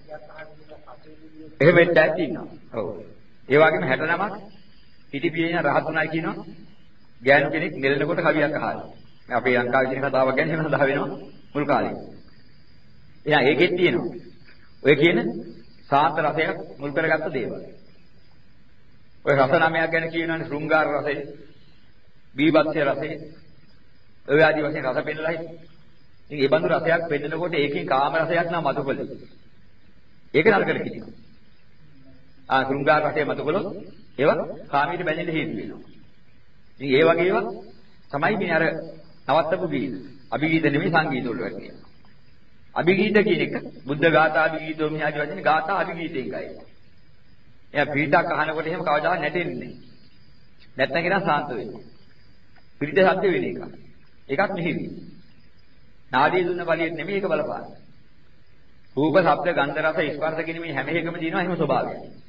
එහෙම වෙන්නත් ඉන්නවා. ඔව්. ඒ වගේම 69ක් හිටිපියේන රහතුණයි කියනවා. ගෑනු කෙනෙක් නෙලනකොට කවියක් අහලා. අපේ ලංකාවේ තියෙන කතාවක් ගැන එහෙම සඳහන් වෙනවා මුල් කාලේ. එහෙනම් ඒකෙත් තියෙනවා. ඔය කියන සාන්ත රසයක් මුල් කරගත්ත දේවල්. ඔය රස නාමයක් ගැන කියනවානේ ශෘංගාර රසය, බීභත්ස රසය. ඔය ආදි වශයෙන් රස පෙන්නලායි. ඉතින් මේ බඳු රසයක් පෙන්නකොට ඒකෙන් කාම රසයක් නම් මතුකොළ. ඒක නරකට කියනවා. ශෘංගාර රසය මතුකොළොත් ඒවා කාමයට බැඳෙන්න හේතු වෙනවා. ඉතින් ඒ වගේ ඒවා තමයි මේ අර නවත්තපු ගීත. අභිගීත නෙමෙයි සංගීත වල වැටෙනවා. අභිගීත කියන එක බුද්ධ ගාථා අභිගීතෝ මිහාදී වචනේ ගාථා අභිගීතෙන් ගයි. එයා පිටක් අහනකොට එහෙම කවදාවත් නැටෙන්නේ නැහැ. නැත්නම් කියන සාන්ත වෙනවා. පිට සත්‍ය වෙන එක. ඒකත් මෙහෙවි. නාදී දුන්න බලියෙත් නෙමෙයි ඒක බලපාන. රූප, ශබ්ද, ගන්ධ, රස, ස්පර්ශ කියන මේ හැම එකම දිනනවා එහෙම ස්වභාවය.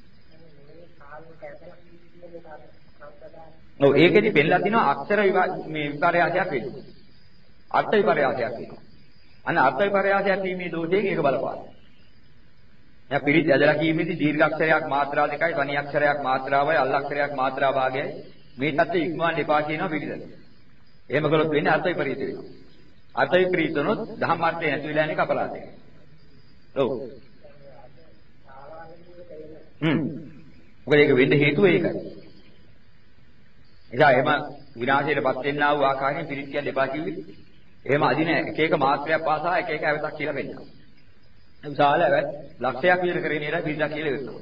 ඔව් ඒකෙදි පෙන්නලා තිනවා අක්ෂර මේ විපර්යාසයක් වෙනවා. අර්ථ විපර්යාසයක් වෙනවා. අන්න අර්ථ විපර්යාසයක් වීමේ දෝෂයෙන් ඒක බලපාන. දැන් පිළිත් ඇදලා කීමේදී දීර්ඝ අක්ෂරයක් මාත්‍රා දෙකයි, තනි අක්ෂරයක් මාත්‍රාවයි, අල් අක්ෂරයක් මාත්‍රා භාගයයි මේ தත්ත්වය ඉක්මවන්න එපා කියනවා පිළිදෙල. එහෙම කළොත් වෙන්නේ අර්ථ විපරීත වෙනවා. අර්ථ විපරීත වුණොත් ධම්ම අර්ථය නැති වෙලා යන එක අපරාධයක්. ඔව්. මොකද ඒක වෙන්න හේතුව ඒකයි. එදා එහෙම විනාශයටපත් වෙන්නා වූ ආකාරයෙන් පිළිත් කියන්න එපා කිව්වේ. එහෙම අදින එක එක මාත්‍රයක් පාසා එක එක අවතක් කියලා වෙන්නවා. විශාල ලක්ෂයක් විතර කරේ නේද පිළිදක් කියලා වෙනවා.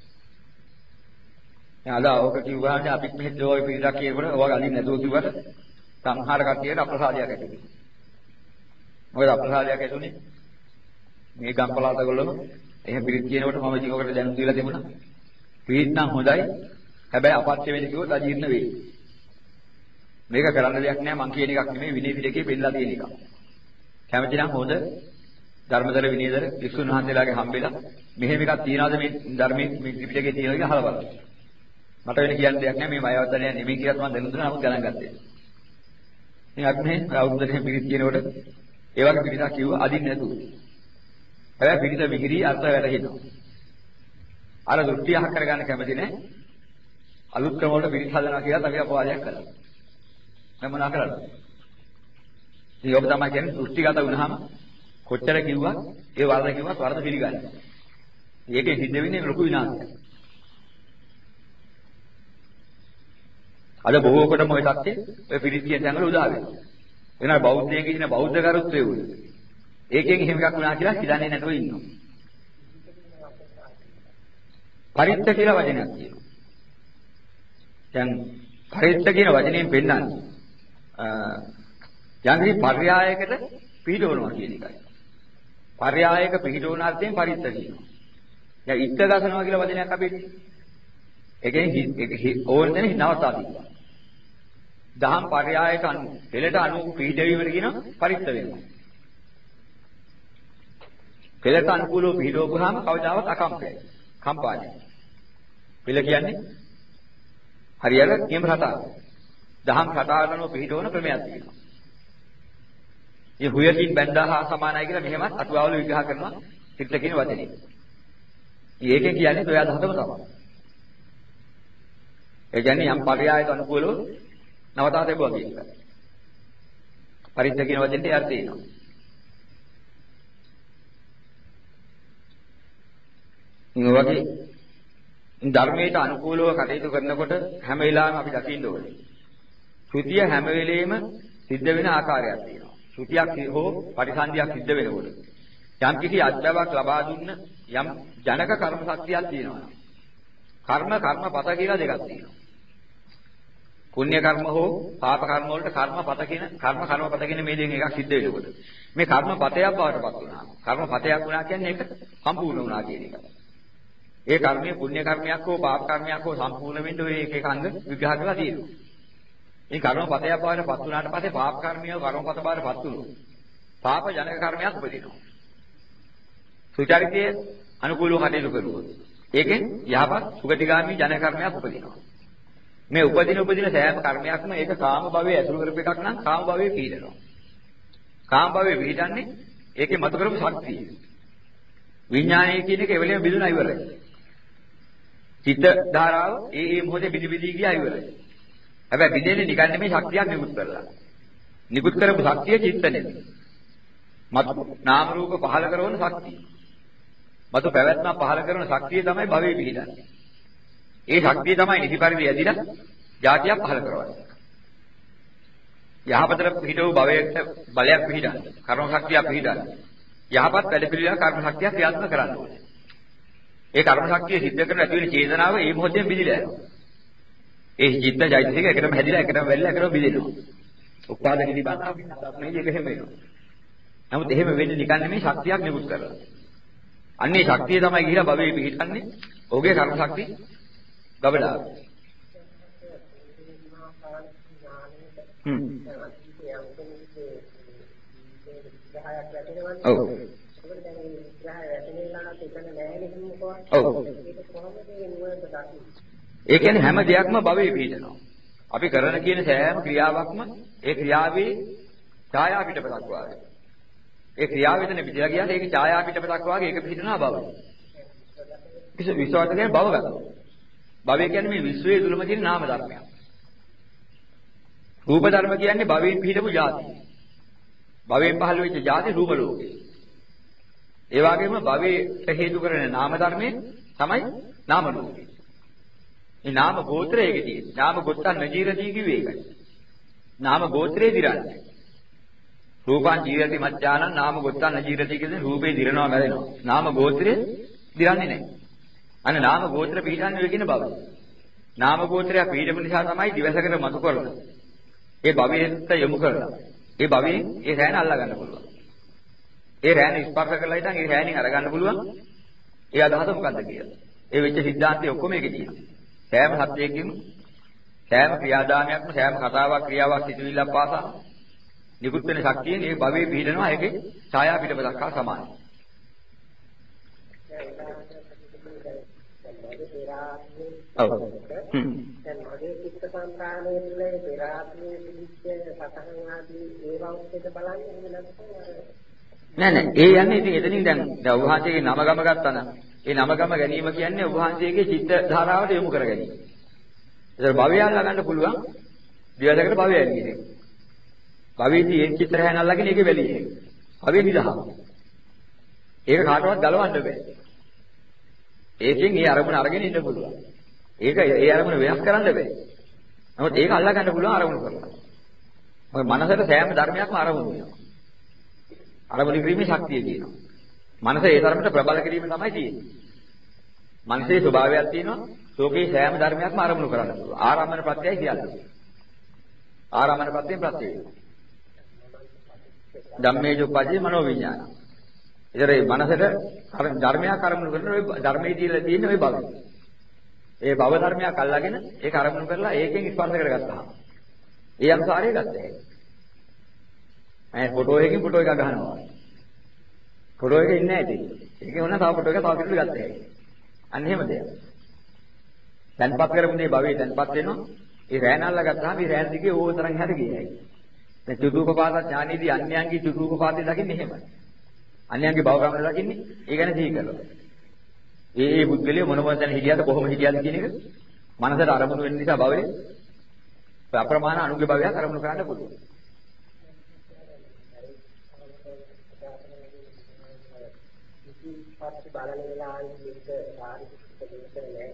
දැන් අද ඕක කිව්වහම අපිත් මෙහෙත් ඔය පිළිදක් කියනකොට ඔය අදින්න නැතුව කිව්වට සංහාර කට්ටියට අප්‍රසාදයක් ඇති වෙනවා. මොකද අප්‍රසාදයක් ඇතුනේ මේ ගම්පලාත ගොල්ලම එහෙම පිළිත් කියනකොට මම ඉතින් ඔකට දැනුම් දීලා තිබුණා. පිළිත් නම් හොඳයි. හැබැයි අපත්‍ය වෙන්න කිව්වොත් අජීර්ණ වෙයි. මේක කරන්න දෙයක් නෑ මං කියන එකක් නෙමෙයි විනය පිටකේ පෙන්නලා තියෙන එකක්. කැමති නම් හොඳ ධර්මදර විනයදර විසුණු වහන්සේලාගේ හම්බෙලා මෙහෙම එකක් තියනවාද මේ ධර්මයේ මේ ත්‍රිපිටකේ තියෙනවා කියලා අහලා බලන්න. මට වෙන කියන්න දෙයක් නෑ මේ මයවදනය නෙමෙයි කියලා මම දැනුම් දුන්නා නමුත් ගණන් ගත්තේ. ඉතින් අපි මේ අවුරුද්දේ පිළිත් කියනකොට ඒ වගේ පිළිතක් කිව්වා අදින්න නැතුව. හැබැයි පිළිත විහිරි අර්ථ වැටහෙනවා. අර දෘෂ්ටි අහ කරගන්න කැමති නෑ. අලුත් ක්‍රම වලට පිළිත් හදනවා කියලා අපි අපවාදයක් කළා. මම මොනා කරන්නේ? ඉතින් ඔබ තමයි කියන්නේ දෘෂ්ටිගත වුණාම කොච්චර කිව්වත් ඒ වරද කිව්වත් වරද පිළිගන්නේ. ඒකේ සිද්ධ වෙන්නේ ලොකු විනාශයක්. අද බොහෝ කොටම ওই தත්ත්වය ඔය පිළිත් කියන තැන්වල උදා වෙනවා. වෙනවා බෞද්ධයන්ගේ කියන බෞද්ධ කරුත්වය උනේ. ඒකෙන් එහෙම එකක් වුණා කියලා හිතන්නේ නැතුව ඉන්නවා. පරිත්ත කියලා වචනයක් තියෙනවා. දැන් පරිත්ත කියන වචනයෙන් පෙන්නන්නේ යම්කිසි පර්යායයකට පිහිටවනවා කියන එකයි. පර්යායයක පිහිටවන අර්ථයෙන් පරිත්ත කියනවා. දැන් ඉත්ත ගසනවා කියලා වචනයක් අපි ඒකෙන් ඕන දෙන නවතා දීලා. දහම් පර්යායක අනුව පෙළට අනුව පිහිටවීමට කියනවා පරිත්ත වෙනවා. පෙළට අනුකූලව පිහිටවපුවාම කවදාවත් අකම්පයයි. කම්පාණයි. පෙළ කියන්නේ හරියට නියම රටාව. දහම් රටාවට අනුව පිහිටවන ක්‍රමයක් තියෙනවා. මේ හුයකින් බැඳා හා සමානයි කියලා මෙහෙමත් අටුවාවල විග්‍රහ කරනවා පිට කියන වචනේ. ඒකෙන් කියන්නේ ඔය අදහසම තමයි. ඒ කියන්නේ යම් පර්යායක අනුකූලව නවතා තිබුවා කියන එක. පරිත්‍ත කියන වචනේ අර්ථය එනවා. මේ වගේ ධර්මයට අනුකූලව කටයුතු කරනකොට හැම වෙලාවෙම අපි දකින්න ඕනේ. ශ්‍රුතිය හැම වෙලෙම සිද්ධ වෙන ආකාරයක් තියෙනවා. ශ්‍රුතියක් හෝ පරිසන්දියක් සිද්ධ වෙනකොට යම් කිසි අත්දැකීමක් ලබා දුන්න යම් ජනක කර්ම ශක්තියක් තියෙනවා. කර්මපත කියලා දෙකක් තියෙනවා. පුණ්‍ය කර්ම හෝ පාප කර්ම වලට කර්මපත කියන මේ දෙකෙන් එකක් සිද්ධ වෙනකොට මේ කර්මපතයක් බවට පත් වුණා. කර්මපතයක් වුණා කියන්නේ ඒක සම්පූර්ණ වුණා කියන එක. ඒ කර්මයේ පුණ්‍ය කර්මයක් හෝ පාප කර්මයක් හෝ සම්පූර්ණ වෙන්න ඔය එක එක අංග විග්‍රහ කරලා තියෙනවා. මේ කර්මපතයක් බවට පත් වුණාට පස්සේ පාප කර්මිය කර්මපත බවට පත් වුණොත් පාප ජනක කර්මයක් උපදිනවා. සුචරිතයේ අනුකූලව කටයුතු කරුවොත් ඒකෙන් යහපත් සුගතිගාමී ජනක කර්මයක් උපදිනවා. මේ උපදින සෑම කර්මයක්ම ඒක කාම භවයේ ඇසුරු කරපු එකක් නම් කාම භවයේ පිහිටනවා. කාම භවයේ පිහිටන්නේ ඒකේ මත කරපු ශක්තිය. විඥානය කියන එක එවෙලෙම බිඳුනා ඉවරයි. චිත්ත ධාරාව ඒ මොහොතේ බිදි බිදි ගියා ඉවරයි. හැබැයි බිඳෙන්නේ නිකන් නෙමෙයි ශක්තියක් නිකුත් කරලා. නිකුත් කරපු ශක්තිය චිත්ත නෙමෙයි. මතු නාම රූප පහල කරන ශක්තිය. මතු පැවැත්ම පහල කරන ශක්තිය තමයි භවයේ පිහිටන්නේ. ඒ ශක්තිය තමයි නිසි පරිදි ඇදිලා જાතියක් පහල කරවන්නේ. යහපතට පිහිටව භවයට බලයක් පිහිටන්නේ. කර්ම ශක්තියක් පිහිටන්නේ. යහපත් වැඩ පිළිවෙල කර්ම ශක්තිය ක්‍රියාත්මක කරන්න ඕනේ. ඒ කර්ම ශක්තිය සිද්ධ කරන ඇති වෙන චේතනාව ඒ මොහොතේම බිඳිලා යනවා. ඒ චිත්ත ජෛතික එකටම හැදිලා එකටම වැල්ලා එකටම බිඳෙනවා. උපාද නිදිබාතාව මේ දෙක හැම වෙනවා. නමුත් එහෙම වෙන්නේ නිකන් නෙමෙයි ශක්තියක් නිකුත් කරලා. අන්නේ ශක්තිය තමයි ගිහිලා භවයේ පිහිටන්නේ. ඔහුගේ කර්ම ශක්තිය ගබඩාව. ඔව්. ඒ කියන්නේ හැම දෙයක්ම භවයේ පිහිටනවා. අපි කරන කියන සෑම ක්‍රියාවක්ම ඒ ක්‍රියාවේ ඡායා පිටපතක් වාගේ. ඒ ක්‍රියාව එතන පිටලා ගියාට ඒකේ ඡායා පිටපතක් වාගේ ඒක පිහිටනවා භවය. කිසි විශ්වාස කියන්නේ භවගත. භවය කියන්නේ මේ විශ්වයේ තුලම තියෙන නාම ධර්මයක්. රූප ධර්ම කියන්නේ භවයෙන් පිහිටපු જાති. භවයෙන් පහළ වෙච්ච જાති රූප ලෝකේ. ඒ වගේම භවයට හේතු කරන නාම ධර්මයේ තමයි නාම ලෝකේ. මේ නාම ගෝත්‍රයේ තියෙන. නාම ගොත්තන් නජීරති කිව්වේ ඒකයි. නාම ගෝත්‍රයේ දිරන්නේ. රූපං ජීරති මච්ඡානං නාම ගොත්තන් නජීරති කියන්නේ රූපේ දිරනවා මැරෙනවා. නාම ගෝත්‍රයේ දිරන්නේ නැහැ. අන්න නාම ගෝත්‍ර පිළිගන්නේ ඔය කියන බව. නාම ගෝත්‍රය පිළිගැනීම නිසා තමයි දිවසකට මතු කරලා. ඒ භවයට යොමු කරලා. ඒ භවයෙන් ඒ රැණ අල්ලා ගන්න පුළුවන්. ඒ රැණ ස්පර්ශ කරලා ඉතින් ඒ රැණින් අර ගන්න පුළුවන්. ඒ අදහස මොකද්ද කියලා. ඒ වෙච්ච સિદ્ધාන්තය ඔක්කොම ඒකේ තියෙනවා. සෑම සත්‍යයකින්ම සෑම ක්‍රියාදාමයක්ම සෑම කතාවක් ක්‍රියාවක් සිදුවිල්ලක් පාසා නිකුත් වෙන ශක්තියෙන් ඒ භවයේ පිහිටනවා ඒකේ ඡායා පිටපතක් හා සමානයි. ඔව්. දැන් මගේ චිත්ත සංකාරයේ තුල පෙරාත්මයේ පිළිච්ච සතහන් ආදී ඒවා උත්තර බලන්නේ නෑ ඒ යන්නේ ඉතින් එතනින් දැන් වහන්සේගේ නම ගම ගත්තා නම් ඒ නම ගම ගැනීම කියන්නේ වහන්සේගේ චිත්ත ධාරාවට යොමු කර ගැනීම. ඒතර භවය අල්ලා ගන්න පුළුවන් දිවසකට භවය ඇන්නේ. භවයේදී ඒ චිත්ත රැහන අල්ලගෙන ඒකේ වැළී. භවයේ නිදහස. ඒක කාටවත් ගලවන්න බෑ. ඒකෙන් ඒ අරමුණ අරගෙන ඉන්න පුළුවන්. ඒක ඒ අරමුණ වෙනස් කරන්න බෑ. නමුත් ඒක අල්ලා ගන්න පුළුවන් අරමුණ කරලා. මොකද මනසට සෑම ධර්මයක්ම අරමුණු වෙනවා. අරමුණු කිරීමේ ශක්තිය තියෙනවා. මනස ඒ තරමට ප්‍රබල කිරීම තමයි තියෙන්නේ. මනසේ ස්වභාවයක් තියෙනවා. ලෝකේ සෑම ධර්මයක්ම අරමුණු කරන්න පුළුවන්. ආරම්භන ප්‍රත්‍යයයි කියන්නේ. ආරම්භන ප්‍රත්‍යයෙන් ප්‍රත්‍ය වෙනවා. ධම්මේජොප්පජේ මනෝවිඥාන. ඒතර මේ මනසට ධර්මයක් අරමුණු කරන ඔය ධර්මයේ තියලා තියෙන ඔය බව. ඒ භව ධර්මයක් අල්ලාගෙන ඒක අරමුණු කරලා ඒකෙන් ස්පර්ශ කරගත්තා. ඒ අනුසාරය ගත්තා. ෆොටෝ එකකින් ෆොටෝ එකක් ගන්නවා. ෆොටෝ එකේ ඉන්නේ නැති. ඒකේ වුණා තව ෆොටෝ එකක් තව පිටුල ගත්තා. අන්න එහෙම දෙයක්. දැන්පත් කරමුනේ භවයේ දැන්පත් වෙනවා. ඒ රෑන අල්ලා ගත්තාම මේ රෑන දිගේ ඕව තරම් හැද ගියයි. දැන් චතුූපපාත ඥානෙදී අන්‍යයන්ගේ චතුූපපාතේ දකින්නේ එහෙමයි. අන්‍යයන්ගේ භව ගමන දකින්නේ ඒ ගැන සිහි කරනවා. ඒ බුද්ධලිය මොන මොන හිටියද කොහොම හිටියද කියන එක මනසට අරමුණු වෙන නිසා භවයේ අප්‍රමාණ අනුගේ භවයක් අරමුණු කරන්න පුළුවන්. පස්සේ බලන වෙලාවෙදී මේක සාරිපුත්ත දෙකේ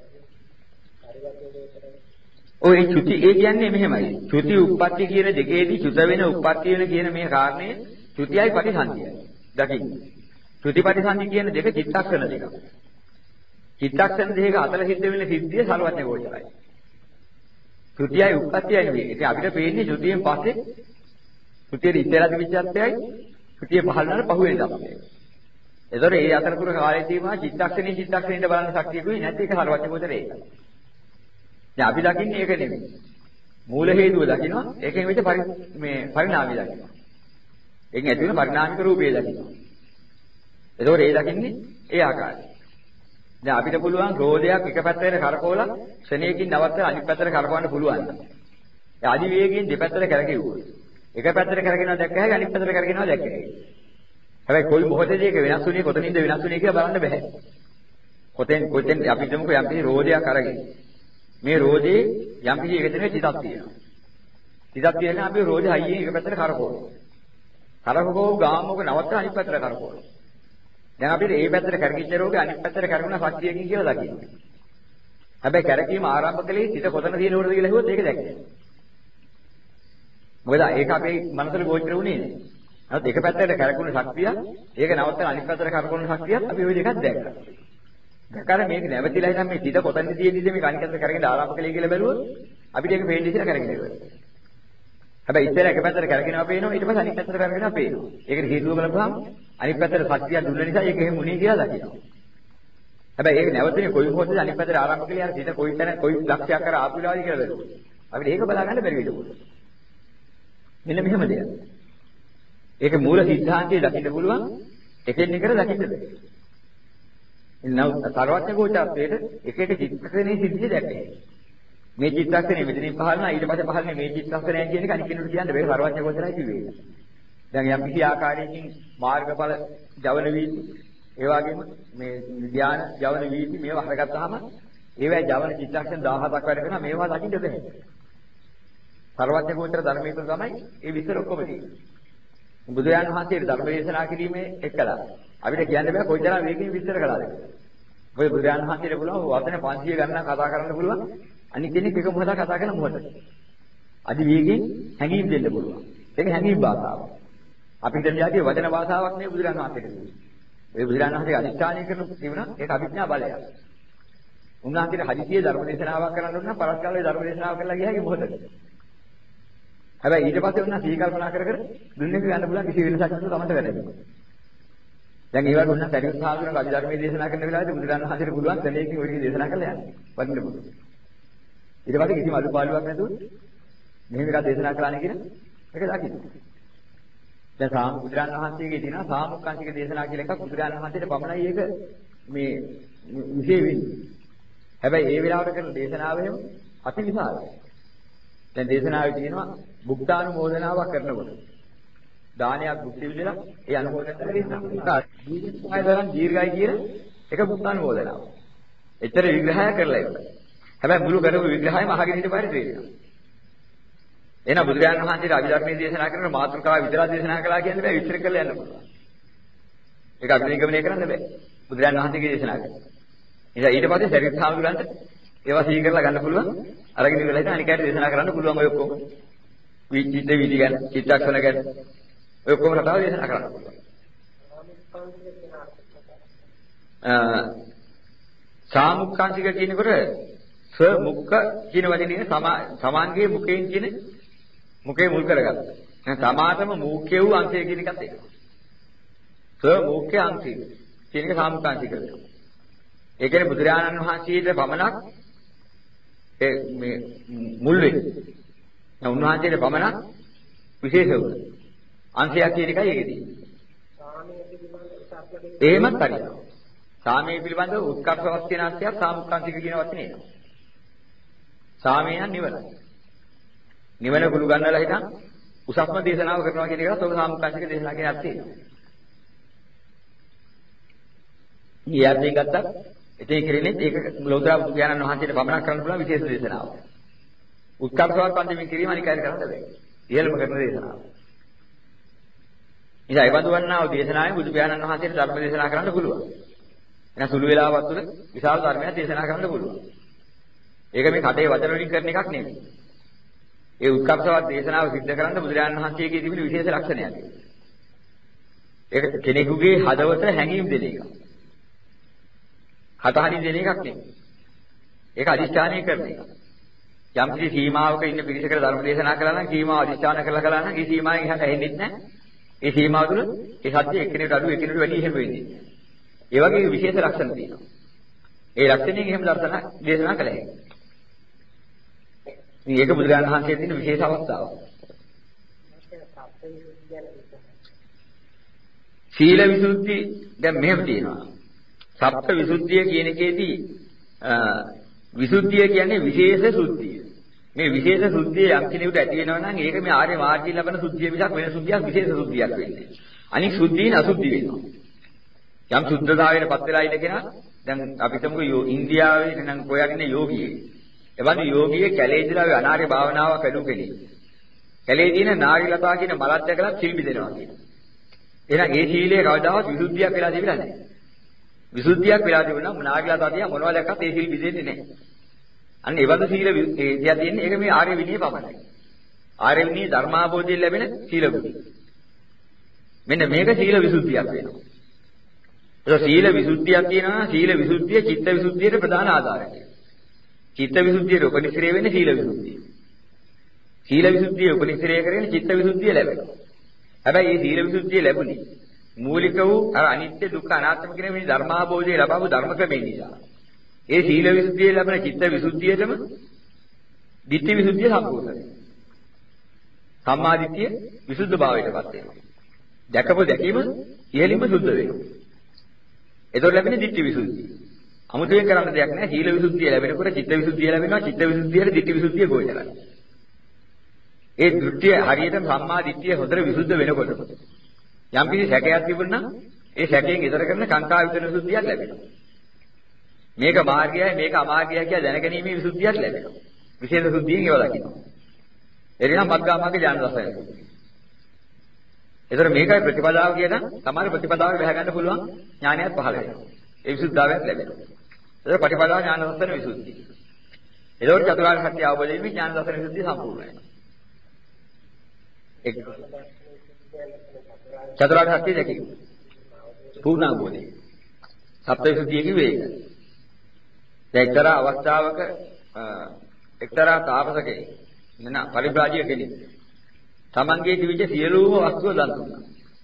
ඔය චුති ඒ කියන්නේ මෙහෙමයි. චුති උප්පත්ති කියන දෙකේදී චුත වෙන උප්පත්ති වෙන කියන මේ කාරණේ චුතියයි පටිසන්ධියයි. දකින්න. චුති පටිසන්ධි කියන දෙක චිත්තක්ෂණ දෙක. චිත්තක්ෂණ දෙක අතර සිද්ධ වෙන සිද්ධිය සලවන්නේ කොච්චරයි. චුතියයි උප්පත්තියයි නෙවෙයි. ඒක අපිට පේන්නේ චුතියෙන් පස්සේ චුතියේ ඉස්සරහ තිබිච්චත්යයි චුතිය පහළ වුණාට පහුවෙන තමයි. ඒතොර ඒ අතරතුර කාලයේ තියෙනවා චිත්තක්ෂණේ බලන්න ශක්තියකුයි නැති එක සලවන්නේ කොච්චර ඒක. දැන් අපි දකින්නේ ඒක නෙමෙයි. මූල හේතුව දකිනවා. ඒකෙන් වෙච්ච පරිණාමය දකිනවා. ඒකෙන් ඇති වෙන පරිණාමික රූපය දකිනවා. ඒකෝර ඒ දකින්නේ ඒ ආකාරය. දැන් අපිට පුළුවන් රෝදයක් එක පැත්තකට කරකවලා ක්ෂණයකින් නවත්තලා අනිත් පැත්තට කරකවන්න පුළුවන්. ඒ අදි වේගයෙන් දෙපැත්තට කරකෙව්වොත්. එක පැත්තට කරකිනවා දැක්ක හැකි අනිත් පැත්තට කරකිනවා දැක්ක හැකි. හැබැයි කොයි මොහොතේදී ඒක වෙනස් වුණේ කොතනින්ද වෙනස් වුණේ කියලා බලන්න බෑ. කොතෙන් අපි හිතමුකෝ යම් කිසි රෝදයක් අරගෙන මේ රෝදේ යම් කිසි එකතැනක චිතක් තියෙනවා. සිතක් තියෙන අපි රෝජ හයියෙන් එක පැත්තට කරකවනවා. කරකවෝ ගාමෝක නවත්ත අනිත් පැත්තට කරකවනවා. දැන් අපිට මේ පැත්තට කරකිච්ච රෝගේ අනිත් පැත්තට කරගුණ ශක්තියකින් කියලා දකින්න. හැබැයි කරකීම ආරම්භ කලේ සිත කොතන තියෙනවද කියලා හිතුවොත් ඒක දැක්කේ. මොකද ඒක අපේ මනසට ගෝචර වුණේ නෑ. නමුත් එක පැත්තකට කරගුණ ශක්තිය, ඒක නවත්තන අනිත් පැත්තට කරගුණ ශක්තියත් අපි ওই දෙකක් දැක්කා. දැක්කාම මේක නැවතිලා ඉතින් මේ සිත කොතනද තියෙන්නේ මේක අනිත් පැත්තට කරගෙන ආරම්භ කලේ කියලා බැලුවොත් අපිට ඒක පේන්නේ ඉතින් කරගෙන ඉවරයි. හැබැයි ඉතින් එක පැත්තට කරගෙනවා පේනවා ඊට පස්සේ අනිත් පැත්තට කරගෙනවා පේනවා. ඒකට හේතුව බලපුවම අනිත් පැත්තට ශක්තිය දුන්න නිසා ඒක එහෙම උනේ කියලා දකිනවා. හැබැයි ඒක නැවතුනේ කොයි මොහොතද අනිත් පැත්තට ආරම්භ කළේ අර සිත කොයි තැන කොයි ලක්ෂයක් කර ආපු වෙලාවද කියලා බලනවා. අපිට ඒක බලා ගන්න බැරි වෙලකුත්. මෙන්න මෙහෙම දෙයක්. ඒක මූල සිද්ධාන්තයේ දකින්න පුළුවන් එකින් එකට දකින්න බැහැ. ඉන්නව සර්වඥ ගෝචරත්වයට එක එක චිත්තක්ෂණේ සිද්ධිය දැක්කේ. මේ චිත්තක්ෂණේ මෙතනින් පහළනවා ඊට පස්සේ පහළනේ මේ චිත්තක්ෂණය කියන එක අනිත් කෙනෙකුට කියන්න බැහැ සර්වඥ ගෝචරයි කිව්වේ. දැන් යම් කිසි ආකාරයකින් මාර්ගඵල ජවන වීති ඒ වගේම මේ ධ්‍යාන ජවන වීති මේවා හරගත්තාම ඒවැ ජවන චිත්තක්ෂණ 17ක් වැඩ කරනවා මේවා දකින්න බැහැ. සර්වඥ ගෝචර ධර්මයේ තුල තමයි ඒ විස්තර ඔක්කොම තියෙන්නේ. බුදුරජාණන් වහන්සේ ධර්ම දේශනා කිරීමේ එක්කලා අපිට කියන්න බෑ කොයිතරම් වේගකින් විස්තර කළාද. ඔය බුදුරජාණන් වහන්සේට පුළුවන් වචන 500 ගණන් කතා කරන්න පුළුවන්. අනිත් කෙනෙක් එක මොහොතක් කතා කරන මොහොත. අදි වේගයෙන් හැඟීම් දෙන්න පුළුවන්. ඒක හැඟීම් භාෂාව. අපි හිතන જાතිය වචන භාෂාවක් නෙවෙයි බුදුරජාණන් වහන්සේට තියෙන්නේ. ඒ බුදුරජාණන් වහන්සේ අධිෂ්ඨානය කරන තිබුණා ඒක අභිඥා බලයක්. උන්වහන්සේට හදිසියේ ධර්ම දේශනාවක් කරන්න ඕන නම් පරස්කාලයේ ධර්ම දේශනාවක් කරලා ගියා ඒක මොහොතක. හැබැයි ඊට පස්සේ උන්වහන්සේ සී කල්පනා කර දුන්නේ ගන්න පුළුවන් කිසි වෙනසක් නැතුව තමන්ට වැඩේ. දැන් ඒ වගේ උන්වහන්සේ පරිවර්තන සාධුරක අධිධර්මයේ දේශනා කරන වෙලාවේදී බුදුරජාණන් වහන්සේට පුළුවන් ක්‍රමයකින් ඔය විදිහට දේශනා කරලා යන්න. වදින්න පුළුවන්. ඊට පස්සේ කිසිම අඩුපාඩුවක් නැතුව මෙහෙම එකක් දේශනා කළානේ කියන එක දකින්න. දැන් බුදුරජාණන් වහන්සේගේ තියෙනවා සාමුක්ඛංශික දේශනා කියලා එකක් බුදුරජාණන් වහන්සේට පමණයි ඒක මේ විශේෂ වෙන්නේ. හැබැයි ඒ වෙලාවට කරන දේශනාවෙම අති විශාලයි. දැන් දේශනාවේ තියෙනවා බුද්ධානුමෝදනාවක් කරනකොට දානයක් බුද්ධ විදලා ඒ අනුමෝදනය කරලා දීර්ඝායතරන් දීර්ඝයි කියන එක බුද්ධානුමෝදනාව. එතර විග්‍රහය කරලා ඉවරයි. හැබැයි මුළු කරපු විග්‍රහයම අහගෙන හිටපාරේ තේරෙනවා. එහෙනම් බුදුරජාණන් වහන්සේට අභිධර්මයේ දේශනා කරන මාතෘකාව විතරක් දේශනා කළා කියන්නේ බෑ විස්තර කරලා යන්න පුළුවන්. ඒක අපිට නිගමනය කරන්න බෑ. බුදුරජාණන් වහන්සේගේ දේශනා කරනවා. ඉතින් ඊට පස්සේ සරිත් සාමුදුරන්ට ඒවා සිහි කරලා ගන්න පුළුවන්. අරගෙන ඉවරලා ඉතින් අනිකාට දේශනා කරන්න පුළුවන් ඔය ඔක්කොම. විචිත විදි ගැන, චිත්තක්ෂණ ගැන ඔය ඔක්කොම රටාව දේශනා කරන්න පුළුවන්. සාමුක්ඛාංශික කියනකොට සමුක්ඛ කියන වචනේ සමාන්ගේ මුඛයෙන් කියන මුඛේ මුල් කරගත්තා. දැන් සමාතම මුඛ්‍ය වූ අංශය කියන එකත් ඒක. සමුක්ඛ අංශය කියන එක සාමුක්ඛාංශික කරනවා. ඒ කියන්නේ බුදුරජාණන් වහන්සේට පමණක් මේ මුල් වෙන්නේ. දැන් උන්වහන්සේට පමණක් විශේෂ වුණා. අංශයක් කියන එකයි ඒකේ තියෙන්නේ. එහෙමත් හරියනවා. සාමයේ පිළිබඳව උත්කර්ෂවත් කියන අංශයක් සාමුක්ඛාංශික කියන වචනේ එනවා. සාමයන් නිවන. නිවන කුළු ගන්නලා හිටන් උසස්ම දේශනාව කරනවා කියන එකත් ඔබ සාමුක්ඛාංශික දේශනා කියන අර්ථය. ඊ අර්ථයෙන් ගත්තත් එතේ කෙරෙන්නේ ඒක ලෝතර බුදු ඥානන් වහන්සේට පමණක් කරන්න පුළුවන් විශේෂ දේශනාවක්. උත්කර්ෂවත් පන්තිමින් කිරීම අනිකාරය කරන්න බැහැ. ඉහළම කරන දේශනාව. ඉතින් අයවඳු වන්නා වූ දේශනාවේ බුදු ඥානන් වහන්සේට ධර්ම දේශනා කරන්න පුළුවන්. එහෙනම් සුළු වේලාවක් තුළ විශාල ධර්මයක් දේශනා කරන්න පුළුවන්. ඒක මේ කඩේ වචන වලින් කරන එකක් නෙමෙයි. ඒ උත්කර්ෂවත් දේශනාව සිද්ධ කරන්න බුදුරජාණන් වහන්සේගේ තිබෙන විශේෂ ලක්ෂණයක්. ඒක කෙනෙකුගේ හදවත හැඟීම් දෙන එක. හතහරින් දෙන එකක් නෙමෙයි. ඒක අදිෂ්ඨානය කරන එක. යම් කිසි සීමාවක ඉන්න පිරිසකට ධර්ම දේශනා කළා නම් සීමාව අදිෂ්ඨාන කරලා කළා නම් ඒ සීමාවෙන් එහාට ඇහෙන්නේ නැහැ. ඒ සීමාව තුළ ඒ සත්‍ය එක්කෙනෙකුට අඩු එක්කෙනෙකුට වැඩි එහෙම වෙන්නේ. ඒ වගේ විශේෂ ලක්ෂණ තියෙනවා. ඒ ලක්ෂණයෙන් එහෙම දර්ශන දේශනා කළා. මේක බුදුරජාණන් වහන්සේ තියෙන විශේෂ අවස්ථාවක්. සීල විසුද්ධි දැන් මෙහෙම තියෙනවා. සප්ත විසුද්ධිය කියන එකේදී විසුද්ධිය කියන්නේ විශේෂ සුද්ධිය. මේ විශේෂ සුද්ධිය යම් කෙනෙකුට ඇති වෙනවා නම් ඒක මේ ආර්ය මාර්ගයෙන් ලබන සුද්ධිය මිසක් වෙන සුද්ධියක් විශේෂ සුද්ධියක් වෙන්නේ. අනික සුද්ධියන අසුද්ධි වෙනවා. යම් සුද්ධතාවයට පත් වෙලා ඉන්න කෙනා දැන් අපි හිතමුකෝ ඉන්දියාවේ නම් කොයාගෙන යෝගියෙක්. එවැනි යෝගියෙක් කැලේ ඉඳලා ඔය අනාර්ය භාවනාවක් වැඩු කෙනෙක්. කැලේ තියෙන නාගිලතා කියන මලත් දැකලා සිල් බිඳෙනවා කියන. එහෙනම් ඒ සීලයේ කවදාවත් විසුද්ධියක් වෙලා තිබිලා නැහැ. විසුද්ධියක් වෙලා තිබුණා නම් නාගිලතා තියා මොනවද දැක්කත් ඒ සීල් බිඳෙන්නේ නැහැ. අන්න ඒ වගේ සීල තියා තියෙන්නේ ඒක මේ ආර්ය විනය පමණයි. ආර්ය විනී ධර්මාභෝධයෙන් ලැබෙන සීල ගුණ. මෙන්න මේක සීල විසුද්ධියක් වෙනවා. ඒක සීල විසුද්ධියක් කියනවා සීල විසුද්ධිය චිත්ත විසුද්ධියට ප්‍රධාන ආධාරයක්. චිත්ත විසුද්ධියට උපනිශ්‍රේ වෙන්නේ සීල විසුද්ධිය. සීල විසුද්ධිය උපනිශ්‍රේ කරගෙන චිත්ත විසුද්ධිය ලැබෙනවා. හැබැයි මේ සීල විසුද්ධිය ලැබුණේ මූලික වූ අර අනිත්‍ය දුක්ඛ අනාත්ම කියන මේ ධර්මාභෝධය ලබාවු ධර්ම ක්‍රමයෙන් නිසා. ඒ සීල විසුද්ධිය ලැබෙන චිත්ත විසුද්ධියටම ditthi විසුද්ධිය සම්පූර්ණ වෙනවා. සම්මා දිට්ඨිය විසුද්ධ භාවයටපත් වෙනවා. දැකපො දැකීම ඉහළින්ම සුද්ධ වෙනවා. එතකොට ලැබෙන ditthi විසුද්ධිය. අමුතුවෙන් කරන්න දෙයක් නැහැ. සීල විසුද්ධිය ලැබෙනකොට චිත්ත විසුද්ධිය ලැබෙනවා. චිත්ත විසුද්ධියට ditthi විසුද්ධිය ගෝචරයි. ඒ දෘෂ්ටිය හරියටම සම්මා දිට්ඨිය හොඳට විසුද්ධ වෙනකොට යම් කිසි සැකයක් තිබුණා නම් ඒ සැකයෙන් ඊතර කරන කාංකා විතර විසුද්ධියක් ලැබෙනවා. මේක මාර්ගයයි මේක අමාර්ගයයි කියලා දැනගැනීමේ විසුද්ධියක් ලැබෙනවා. විශේෂ සුද්ධියෙන් ඒවා දකින්න. එරිනම් මග්ගාමාර්ග ඥාන දර්ශනය. ඒතර මේකයි ප්‍රතිපදාව කියන තමයි ප්‍රතිපදාවට බහ ගන්න පුළුවන් ඥානයක් පහළ වෙනවා. ඒ විසුද්ධාවයක් ලැබෙනවා. ඒක ප්‍රතිපදාව ඥාන දර්ශන විසුද්ධිය. ඒතකොට චතුරාර්ය සත්‍ය අවබෝධ වීමේ ඥාන දර්ශන විසුද්ධිය සම්පූර්ණ වෙනවා. ඒක චතුරාර්ය සත්‍ය දැකීම. පූර්ණ අවබෝධය. සත්‍ය විසුද්ධිය කිව්වේ ඒක. දැන් එක්තරා අවස්ථාවක එක්තරා තාපසකෙක් නන පරිබ්‍රාජික කෙනෙක් තමන්ගේ ජීවිතයේ සියලුම වස්තුව දන් දුන්නා.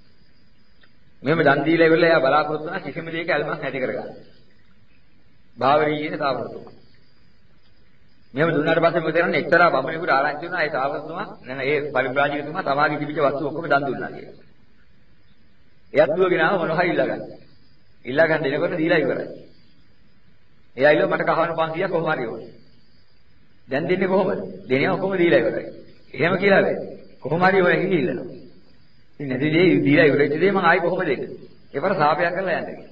මෙහෙම දන් දීලා ඉවරලා එයා බලාපොරොත්තු වුණා කිසිම දෙයක ඇල්මක් නැති කරගන්න. භාවරී කියන තාපසතුමා. මෙහෙම දුන්නාට පස්සේ මොකද කරන්නේ? එක්තරා බමුණෙකුට ආරංචි වුණා ඒ තාපසතුමා නන ඒ පරිබ්‍රාජිකතුමා තමාගේ ජීවිතයේ වස්තු ඔක්කොම දන් දුන්නා කියලා. එයාත් දුවගෙන ආව මොනවා හරි ඉල්ලගන්න. ඉල්ලගන්න දෙනකොට දීලා ඉවරයි. එයා ඉල්ලුවා මට කහවණු 500ක් කොහොම හරි ඕනේ. දැන් දෙන්නේ කොහොමද? දෙනියා ඔක්කොම දීලා ඉවරයි. එහෙම කියලා බෑ. කොහොම හරි ඔය හිඟි ඉල්ලනවා. ඉතින් නැති දේ දීලා ඉවරයි දේ මම ආයි කොහොමද දෙන්නේ? ඒකට සාපයක් කරලා යන්න කියලා.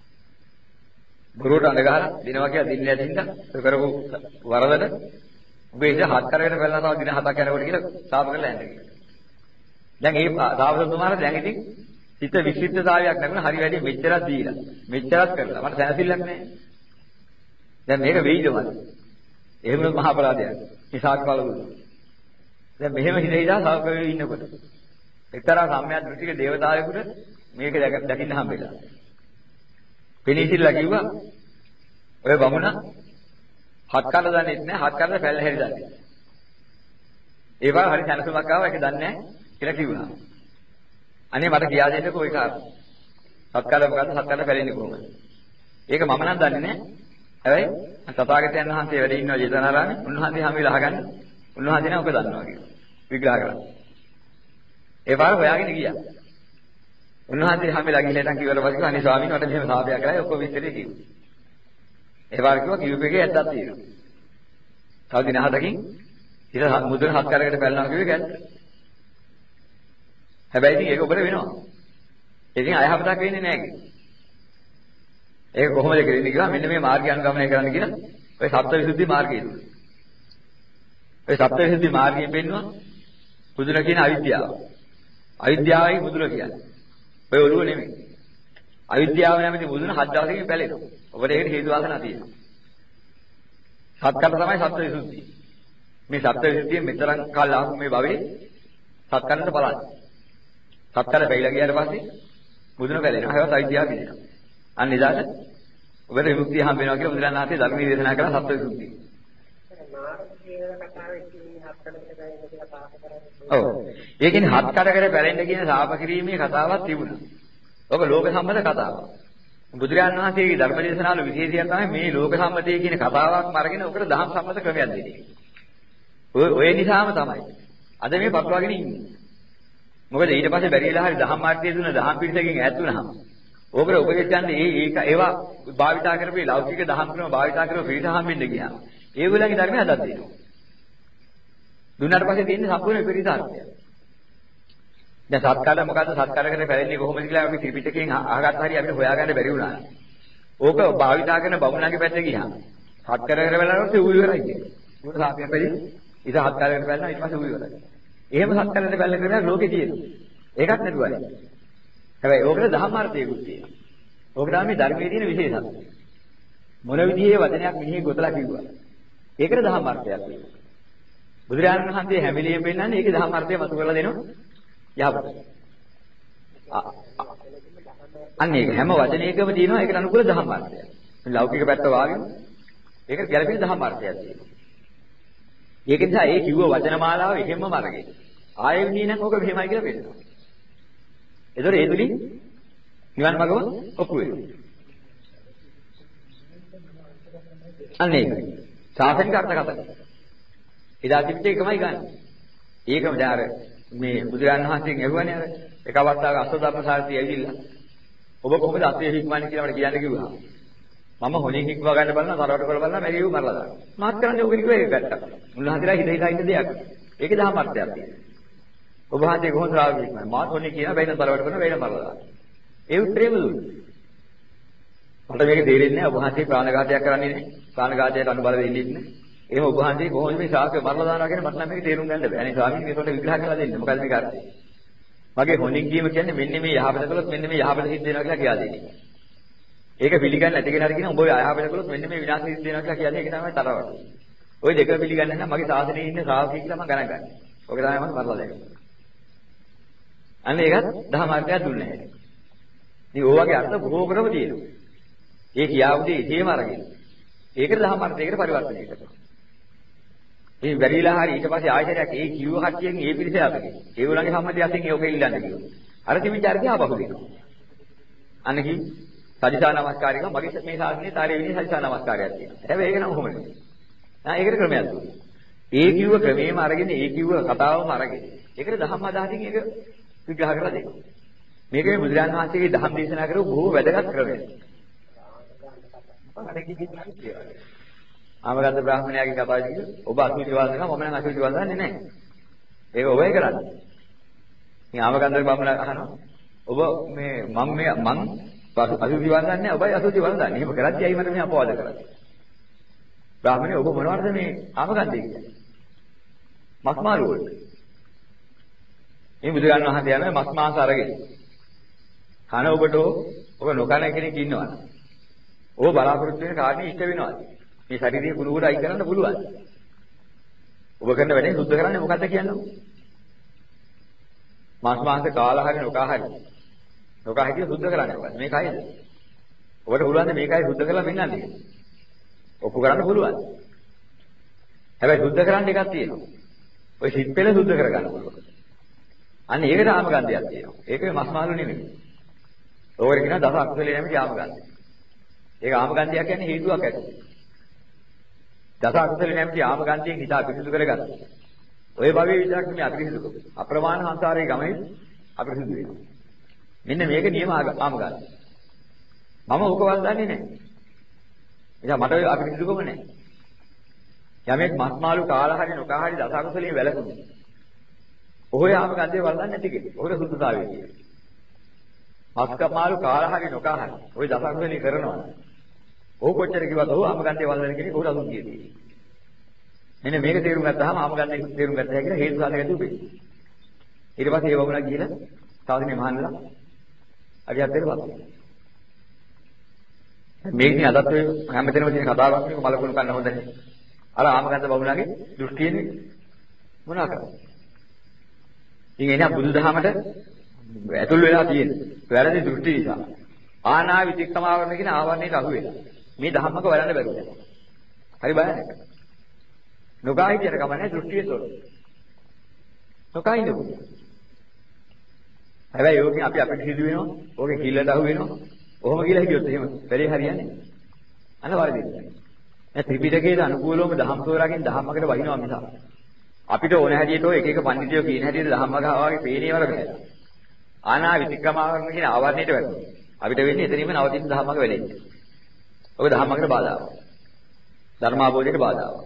ගුරුවරට අඬ ගහලා දිනවා කියලා දින්නේ නැතිඳ කරපු වරදට උගේ ඉත හත් කරගෙන බැලලා තව දින 7ක් යනකොට කියලා සාප කරලා යන්න කියලා. දැන් ඒ සාපතුමාට දැන් ඉතින් හිත විචිත්තතාවයක් නැගුණ හරි වැඩි මෙච්චරක් දීලා මෙච්චරක් කරලා මට සැනසෙල්ලක් නැහැ. දැන් මේක වෙයිද මට? එහෙම නෝ මහා අපරාධයක්. හිසාක් බලුවා. දැන් මෙහෙම හිතේදා සාකවේ ඉන්නකොට එක්තරා සම්මිය දෘෂ්ටික දේවතාවෙකුට මේක දකින්න හම්බෙලා. පිළිසිල්ලා කිව්වා ඔය බමුණ හත් කර දන්නේ නැහැ හත් කරලා පැල්ල හැරි දන්නේ. ඒවා හරි සැනසුමක් ආවා ඒක දන්නේ නැහැ කියලා කිව්වා. අනේ මට කියා දෙන්නකෝ ඒ කාරණා. හත් කරලා මොකද්ද හත් කරලා පැලෙන්නේ කොහොමද? ඒක මම නම් දන්නේ නැහැ. හැබැයි තථාගතයන් වහන්සේ වැඩ ඉන්නවා ජේතවනාරාමේ. උන්වහන්සේ හැම වෙලාව අහගන්න. උන්වහන්සේ නෑ ඔක දන්නවා කියලා. විග්‍රහ කරා. ඒ පාර හොයාගෙන ගියා. උන්වහන්සේ හැම වෙලාව ගිහලා ඉතින් කිව්වල පස්සේ අනේ ස්වාමීන් වහන්සේ මෙහෙම සාපයක් කරලා ඔක්කොම විස්තරේ කිව්වා. ඒ පාර කිව්වා කිව්වෙකේ ඇත්තක් තියෙනවා. තව දින 7කින් ඉත මුදුන හත් කරකට පැලනවා කිව්වේ ඇත්ත. හැබැයි ඉතින් ඒක ඔබට වෙනවා. ඉතින් අයහපතක් වෙන්නේ නැහැ කිව්වා. ඒක කොහොමද කරන්නේ කියලා මෙන්න මේ මාර්ගය අනුගමනය කරන්න කියලා ඔය සප්තවිසුද්ධි මාර්ගය දුන්නා. ඔය සප්තවිසුද්ධි මාර්ගයෙන් පෙන්නවා බුදුන කියන අවිද්‍යාව. අවිද්‍යාවයි බුදුන කියන්නේ. ඔය ඔළුව නෙමෙයි. අවිද්‍යාව නැමැති බුදුන 7 දවසකින් පැලෙනවා. ඔබට ඒකට හේතු වාසනා තියෙනවා. සත්කල්ප තමයි සප්තවිසුද්ධි. මේ සප්තවිසුද්ධිය මෙතරම් කල් ආපු මේ භවයේ සත්කල්පට බලන්න. සත්කල්ප බැයිලා ගියාට පස්සේ බුදුන පැලෙනවා. ඒවත් අවිද්‍යාව කියනවා. අන්න එදාට ඔබට විමුක්තිය හම්බ වෙනවා කියලා බුදුරජාණන් වහන්සේ ධර්මයේ දේශනා කරන සත්‍යවිසුද්ධිය. ඔව්. ඒ කියන්නේ හත් කඩකට පැලෙන්න කියන ශාප කිරීමේ කතාවක් තිබුණා. ඔබ ලෝක සම්මත කතාවක්. බුදුරජාණන් වහන්සේගේ ධර්ම දේශනාවල විශේෂයක් තමයි මේ ලෝක සම්මතය කියන කතාවක්ම අරගෙන ඔකට දහම් සම්මත ක්‍රමයක් දෙන්නේ. ඔය නිසාම තමයි. අද මේ පටලවාගෙන ඉන්නේ. මොකද ඊට පස්සේ බැරිලා හරි දහම් මාර්ගයේ දුන දහම් පිටසකින් ඈත් වුණාම ඕකට උපදෙස් ගන්න ඒවා භාවිතා කරපේ ලෞකික දහම් ක්‍රම භාවිතා කරපේ පිළිසහම් වෙන්න ගියා. ඒගොල්ලන්ගේ ධර්මය හදලා දෙනවා. දුන්නාට පස්සේ තියෙන්නේ සම්පූර්ණ විපරීතාර්ථය. දැන් සත්කාර මොකද්ද සත්කාරකට පැලෙන්නේ කොහොමද කියලා අපි ත්‍රිපිටකයෙන් අහගත්ත හරිය අපිට හොයාගන්න බැරි වුණා. ඕක භාවිතා කරන බමුණන්ගේ පැත්තේ ගියාම සත්කාරකට පැලනකොට ඌ ඉවරයි කියන්නේ. උන්ට සාපයක් පැලි ඉත සත්කාරකට පැලනවා ඊට පස්සේ ඌ ඉවරයි. එහෙම සත්කරන බැල කරලා ලෝකේ තියෙනවා. ඒකත් නේදුවනේ. හැබැයි ඕකට ධම්මාර්ථයකුත් තියෙනවා. ඕක තමයි ධර්මයේ තියෙන විශේෂත්වය. මොන විදිහේ වචනයක් මිනිහේ ගොතලා කිව්වා. ඒකට ධම්මාර්ථයක් තියෙනවා. බුදුරජාණන් වහන්සේ හැම වෙලෙම පෙන්නන්නේ ඒකේ ධම්මාර්ථය මතු කරලා දෙනවා. යහපත. අන්න ඒක හැම වචනයකම තියෙනවා ඒකට අනුකූල ධම්මාර්ථය. ලෞකික පැත්ත වාගෙන ඒකට ගැළපෙන ධම්මාර්ථයක් තියෙනවා. ඒක නිසා ඒ කිව්ව වචන මාලාව එහෙමම අරගෙන ආයෙ විනී නම් ඕක මෙහෙමයි කියලා පෙන්නනවා. ඒතකොට ඒ තුලින් නිවන් මාර්ගම ඔප්පු වෙනවා. අන්න ඒකයි. සාසනික අර්ථකථන. එදා තිබිච්ච එකමයි ගන්න. ඒකම දැන් අර මේ බුදුරජාණන් වහන්සේගෙන් ඇහුවානේ අර එක අවස්ථාවක අස්වදම්ම සාරති ඇවිල්ලා ඔබ කොහොමද අතේ හික්මන්නේ කියලා මට කියන්න කිව්වා. මම හොලින් හික්වා ගන්න බලනවා තරවට කර බලනවා මැරියු මරලා දානවා. මාත් කරන්නේ ඕක නිකුව ඒක ගත්තා. මුල්හන්තිලා හිත හිතා ඉන්න දෙයක්. ඒකේ දහමර්ථයක් තියෙනවා. ඔබ වහන්සේ කොහොමද රාගය හික්මන්නේ? මාත් හොලින් කියනවා බැයින තරවට කරනවා බැයින මරලා දානවා. ඒ උත්තරේම දුන්නා. මට මේක තේරෙන්නේ නැහැ. ඔබ වහන්සේ ප්‍රාණඝාතයක් කරන්නේ නැහැ. ප්‍රාණඝාතයට අනුබල දෙන්නේ නැහැ. එහෙම ඔබ වහන්සේ කොහොමද මේ ශාස්ත්‍රය මරලා දානවා කියන්නේ මට නම් මේක තේරුම් ගන්න බෑ. අනේ ස්වාමීන් වහන්සේ විග්‍රහ කරලා දෙන්න. මොකද මේක අර්ථය? මගේ හොනින් කීම කියන්නේ මෙන්න මේ යහපත කළොත් මෙන්න මේ යහපත සිද්ධ වෙනවා කියලා කියා දෙන්නේ. ඒක පිළිගන්නේ නැති කෙනාට කියන ඔබ යහපත කළොත් මෙන්න මේ විනාශ සිද්ධ වෙනවා කියලා කියන්නේ ඒක තමයි තරවට. ওই දෙක පිළිගන්නේ නැත්නම් මගේ සාසනයේ ඉන්න ශ්‍රාවකයෙක් කියලා මම ගණන් ගන්නවා. ඔක තමයි මම මරලා දෙන්නේ. අන්න ඒකත් දහමාර්ගය දුන්නේ නැහැ. ඉතින් ඕවාගේ අර්ථ බොහෝ කරව තියෙනවා. ඒ කියාවුදී එහෙම අරගෙන. ඒකට දහමාර්ගයකට පරිවර්තනය කරනවා. මේ බැරිලා හරි ඊට පස්සේ ආයතනයක් ඒ කිව්ව කට්ටියෙන් ඒ පිළිස යපගේ. ඒගොල්ලන්ගේ සම්මතියෙන් ඒක ඉල්ලන්න කිව්වා. අර තිමිචාරකේ ආපහු දෙනවා. අන්න කි සදිසා නමස්කාරයක මගේ මේ සාසනේ තාරේ විදිහේ සදිසා නමස්කාරයක් තියෙනවා. හැබැයි ඒක නම් කොහොමද? ඒකට ක්‍රමයක් දුන්නා. ඒ කිව්ව ක්‍රමේම අරගෙන ඒ කිව්ව කතාවම අරගෙන. ඒකට ධම්ම අදහසින් ඒක විග්‍රහ කරලා දෙනවා. මේක මේ බුදුරජාණන් වහන්සේගේ ධම්ම දේශනා කරපු බොහෝ වැදගත් ක්‍රමයක්. ආමගන්ධ බ්‍රාහ්මණයාගේ කතාවදී ඔබ අසුචි වන්දනවා මම නම් අසුචි වන්දන්නේ නැහැ. ඒක ඔබයි කරන්නේ. ඉතින් ආමගන්ධ බ්‍රාහ්මණයා අහනවා ඔබ මේ මං අසුචි වන්දන්නේ නැහැ ඔබයි අසුචි වන්දන්නේ. එහෙම කරද්දී අයි මට මේ අපවාද කරන්නේ. බ්‍රාහ්මණය ඔබ මොනවද මේ ආමගන්ධය කියන්නේ? මස් මාළු වලට. මේ බුදුරජාණන් වහන්සේ යනවා මස් මාංශ අරගෙන. කන ඔබට ඔබ නොකන කෙනෙක් ඉන්නවා. ඔබ බලාපොරොත්තු වෙන කාරණේ ඉෂ්ට වෙනවා. මේ ශරීරයේ කුණු කොට අයින් කරන්න පුළුවන්. ඔබ කරන වැඩේ සුද්ධ කරන්නේ මොකද්ද කියන්නේ? මාස් මාංශ කාලා හරි නොකා හරි. නොකා හිතිය සුද්ධ කරන්නේ මොකද්ද? මේකයිද? ඔබට පුළුවන් මේකයි සුද්ධ කරලා පෙන්නන්නේ. ඔප්පු කරන්න පුළුවන්. හැබැයි සුද්ධ කරන්න එකක් තියෙනවා. ඔය සිත් පෙළ සුද්ධ කරගන්න පුළුවන්. අන්න ඒකට ආමගන්ධයක් තියෙනවා. ඒක මස් මාළු නෙමෙයි. ඕකට කියනවා දස අකුසලයේ නැමැති ආමගන්ධය. ඒක ආමගන්ධයක් කියන්නේ හේතුවක් ඇති. දස අකුසල නැමැති ආමගන්ධයෙන් හිත අපිරිසුදු කරගන්න. ඔය භවයේ විතරක් නෙමෙයි අපිරිසුදු කරගන්න. අප්‍රමාණ සංසාරයේ ගමනේ අපිරිසුදු වෙනවා. මෙන්න මේක නියම ආමගන්ධය. මම ඕක වල්දන්නේ නැහැ. එයා මට අපිරිසුදුකම නැහැ. යමෙක් මස් මාළු කාලා හරි නොකා හරි දස අකුසලයේ වැළකුණු. ඔහේ ආමගන්ධය වල්දන්නේ නැති කෙනෙක්. ඔහේ සුද්ධතාවය කියනවා. මස් මාළු කාලා හරි නොකා හරි ඔය දස අකුසලයේ කරනවා. ඕක කොච්චර කිව්වද ඔහු ආමගන්ධය වල්දන කෙනෙක් ඔහුට අසුද්ධිය තියෙනවා. මෙන්න මේක තේරුම් ගත්තාම ආමගන්ධය තේරුම් ගත්තා කියලා හේතු සාධක දුපේ. ඊට පස්සේ ඒ වගුණක් ගිහලා සාධනේ මහන්ලා අරියත් වෙනවා. මේකනේ අදත් ඔය හැමතැනම තියෙන කතාවක් නේ මලකුණු කන්න හොඳ නැහැ. අර ආමගන්ධ බමුණාගේ දෘෂ්ටියනේ මොනවා කරන්නේ? ඉතින් එනවා බුදුදහමට ඇතුල් වෙලා තියෙන වැරදි දෘෂ්ටි නිසා ආනා විතික්කමාවරණ කියන ආවරණයට අහු වෙලා මේ ධම්මක වලන්න බැරුව යනවා. හරි බලන්න. නොකා හිටියට කමන්නේ දෘෂ්ටියේ තොර. නොකා ඉන්නකො. හැබැයි ඕකෙන් අපි අපිට සිදු වෙනවා. ඕකේ කිල්ලට අහු වෙනවා. ඔහොම කියලා හිටියොත් එහෙම වැඩේ හරියන්නේ නැහැ. අන්න වරදින්න. දැන් ත්‍රිපිටකයේ අනුකූලවම දහම් තෝරාගෙන ධම්මකට වහිනවා මිසක් අපිට ඕන හැටියට ඔය එක එක පඬිතුයෝ කියන හැටියට ධම්මක ආවාගේ පේනේ වල බෑ. ආනා විතික්‍රමාවරණ කියන ආවරණයට වැටෙනවා. අපිට වෙන්නේ එතනින්ම නවතින ධම්මක වෙලෙන්නේ. ඔක ධම්මකට බාධාවක්. ධර්මාභෝධයට බාධාවක්.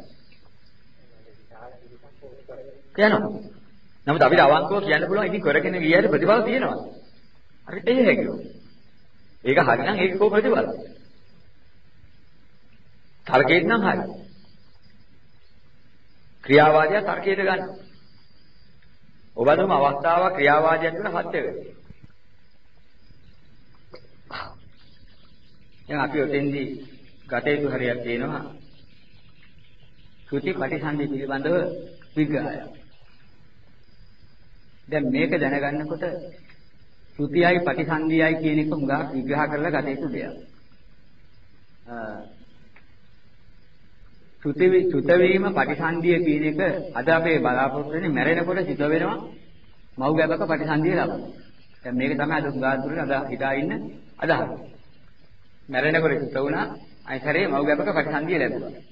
කියනවා. නමුත් අපිට අවංකව කියන්න පුළුවන් ඉතින් කරගෙන ගියාට ප්‍රතිඵල තියෙනවා. අපිට එන්නේ හැකියෝ. ඒක හරිනම් ඒක කොහොම ප්‍රතිඵල? තර්කයෙන් නම් හරි. ක්‍රියාවාදියා තර්කයට ගන්න. ඔබලම අවස්ථාව ක්‍රියාවාදයක් වෙන සත්‍ය වෙනවා. දැන් අපි ඔතෙන්දී ගත යුතු හරියක් තියෙනවා. ශ්‍රුති පටිසන්ධි පිළිබඳව විග්‍රහය. දැන් මේක දැනගන්නකොට ශ්‍රුතියයි පටිසන්ධියයි කියන එක හුඟක් විග්‍රහ කරලා ගත යුතු දෙයක්. ශ්‍රුත වීම පටිසන්ධිය කියන එක අද අපේ බලාපොරොත්තු වෙන්නේ මැරෙනකොට සිද්ධ වෙනවා මව් ගැබක පටිසන්ධිය ලබනවා. දැන් මේක තමයි අද හුඟක් දුරට අද හිතා ඉන්න අදහස. මැරෙනකොට සිද්ධ වුණා අයිතරේ මව් ගැබක පටිසන්ධිය ලැබුවා.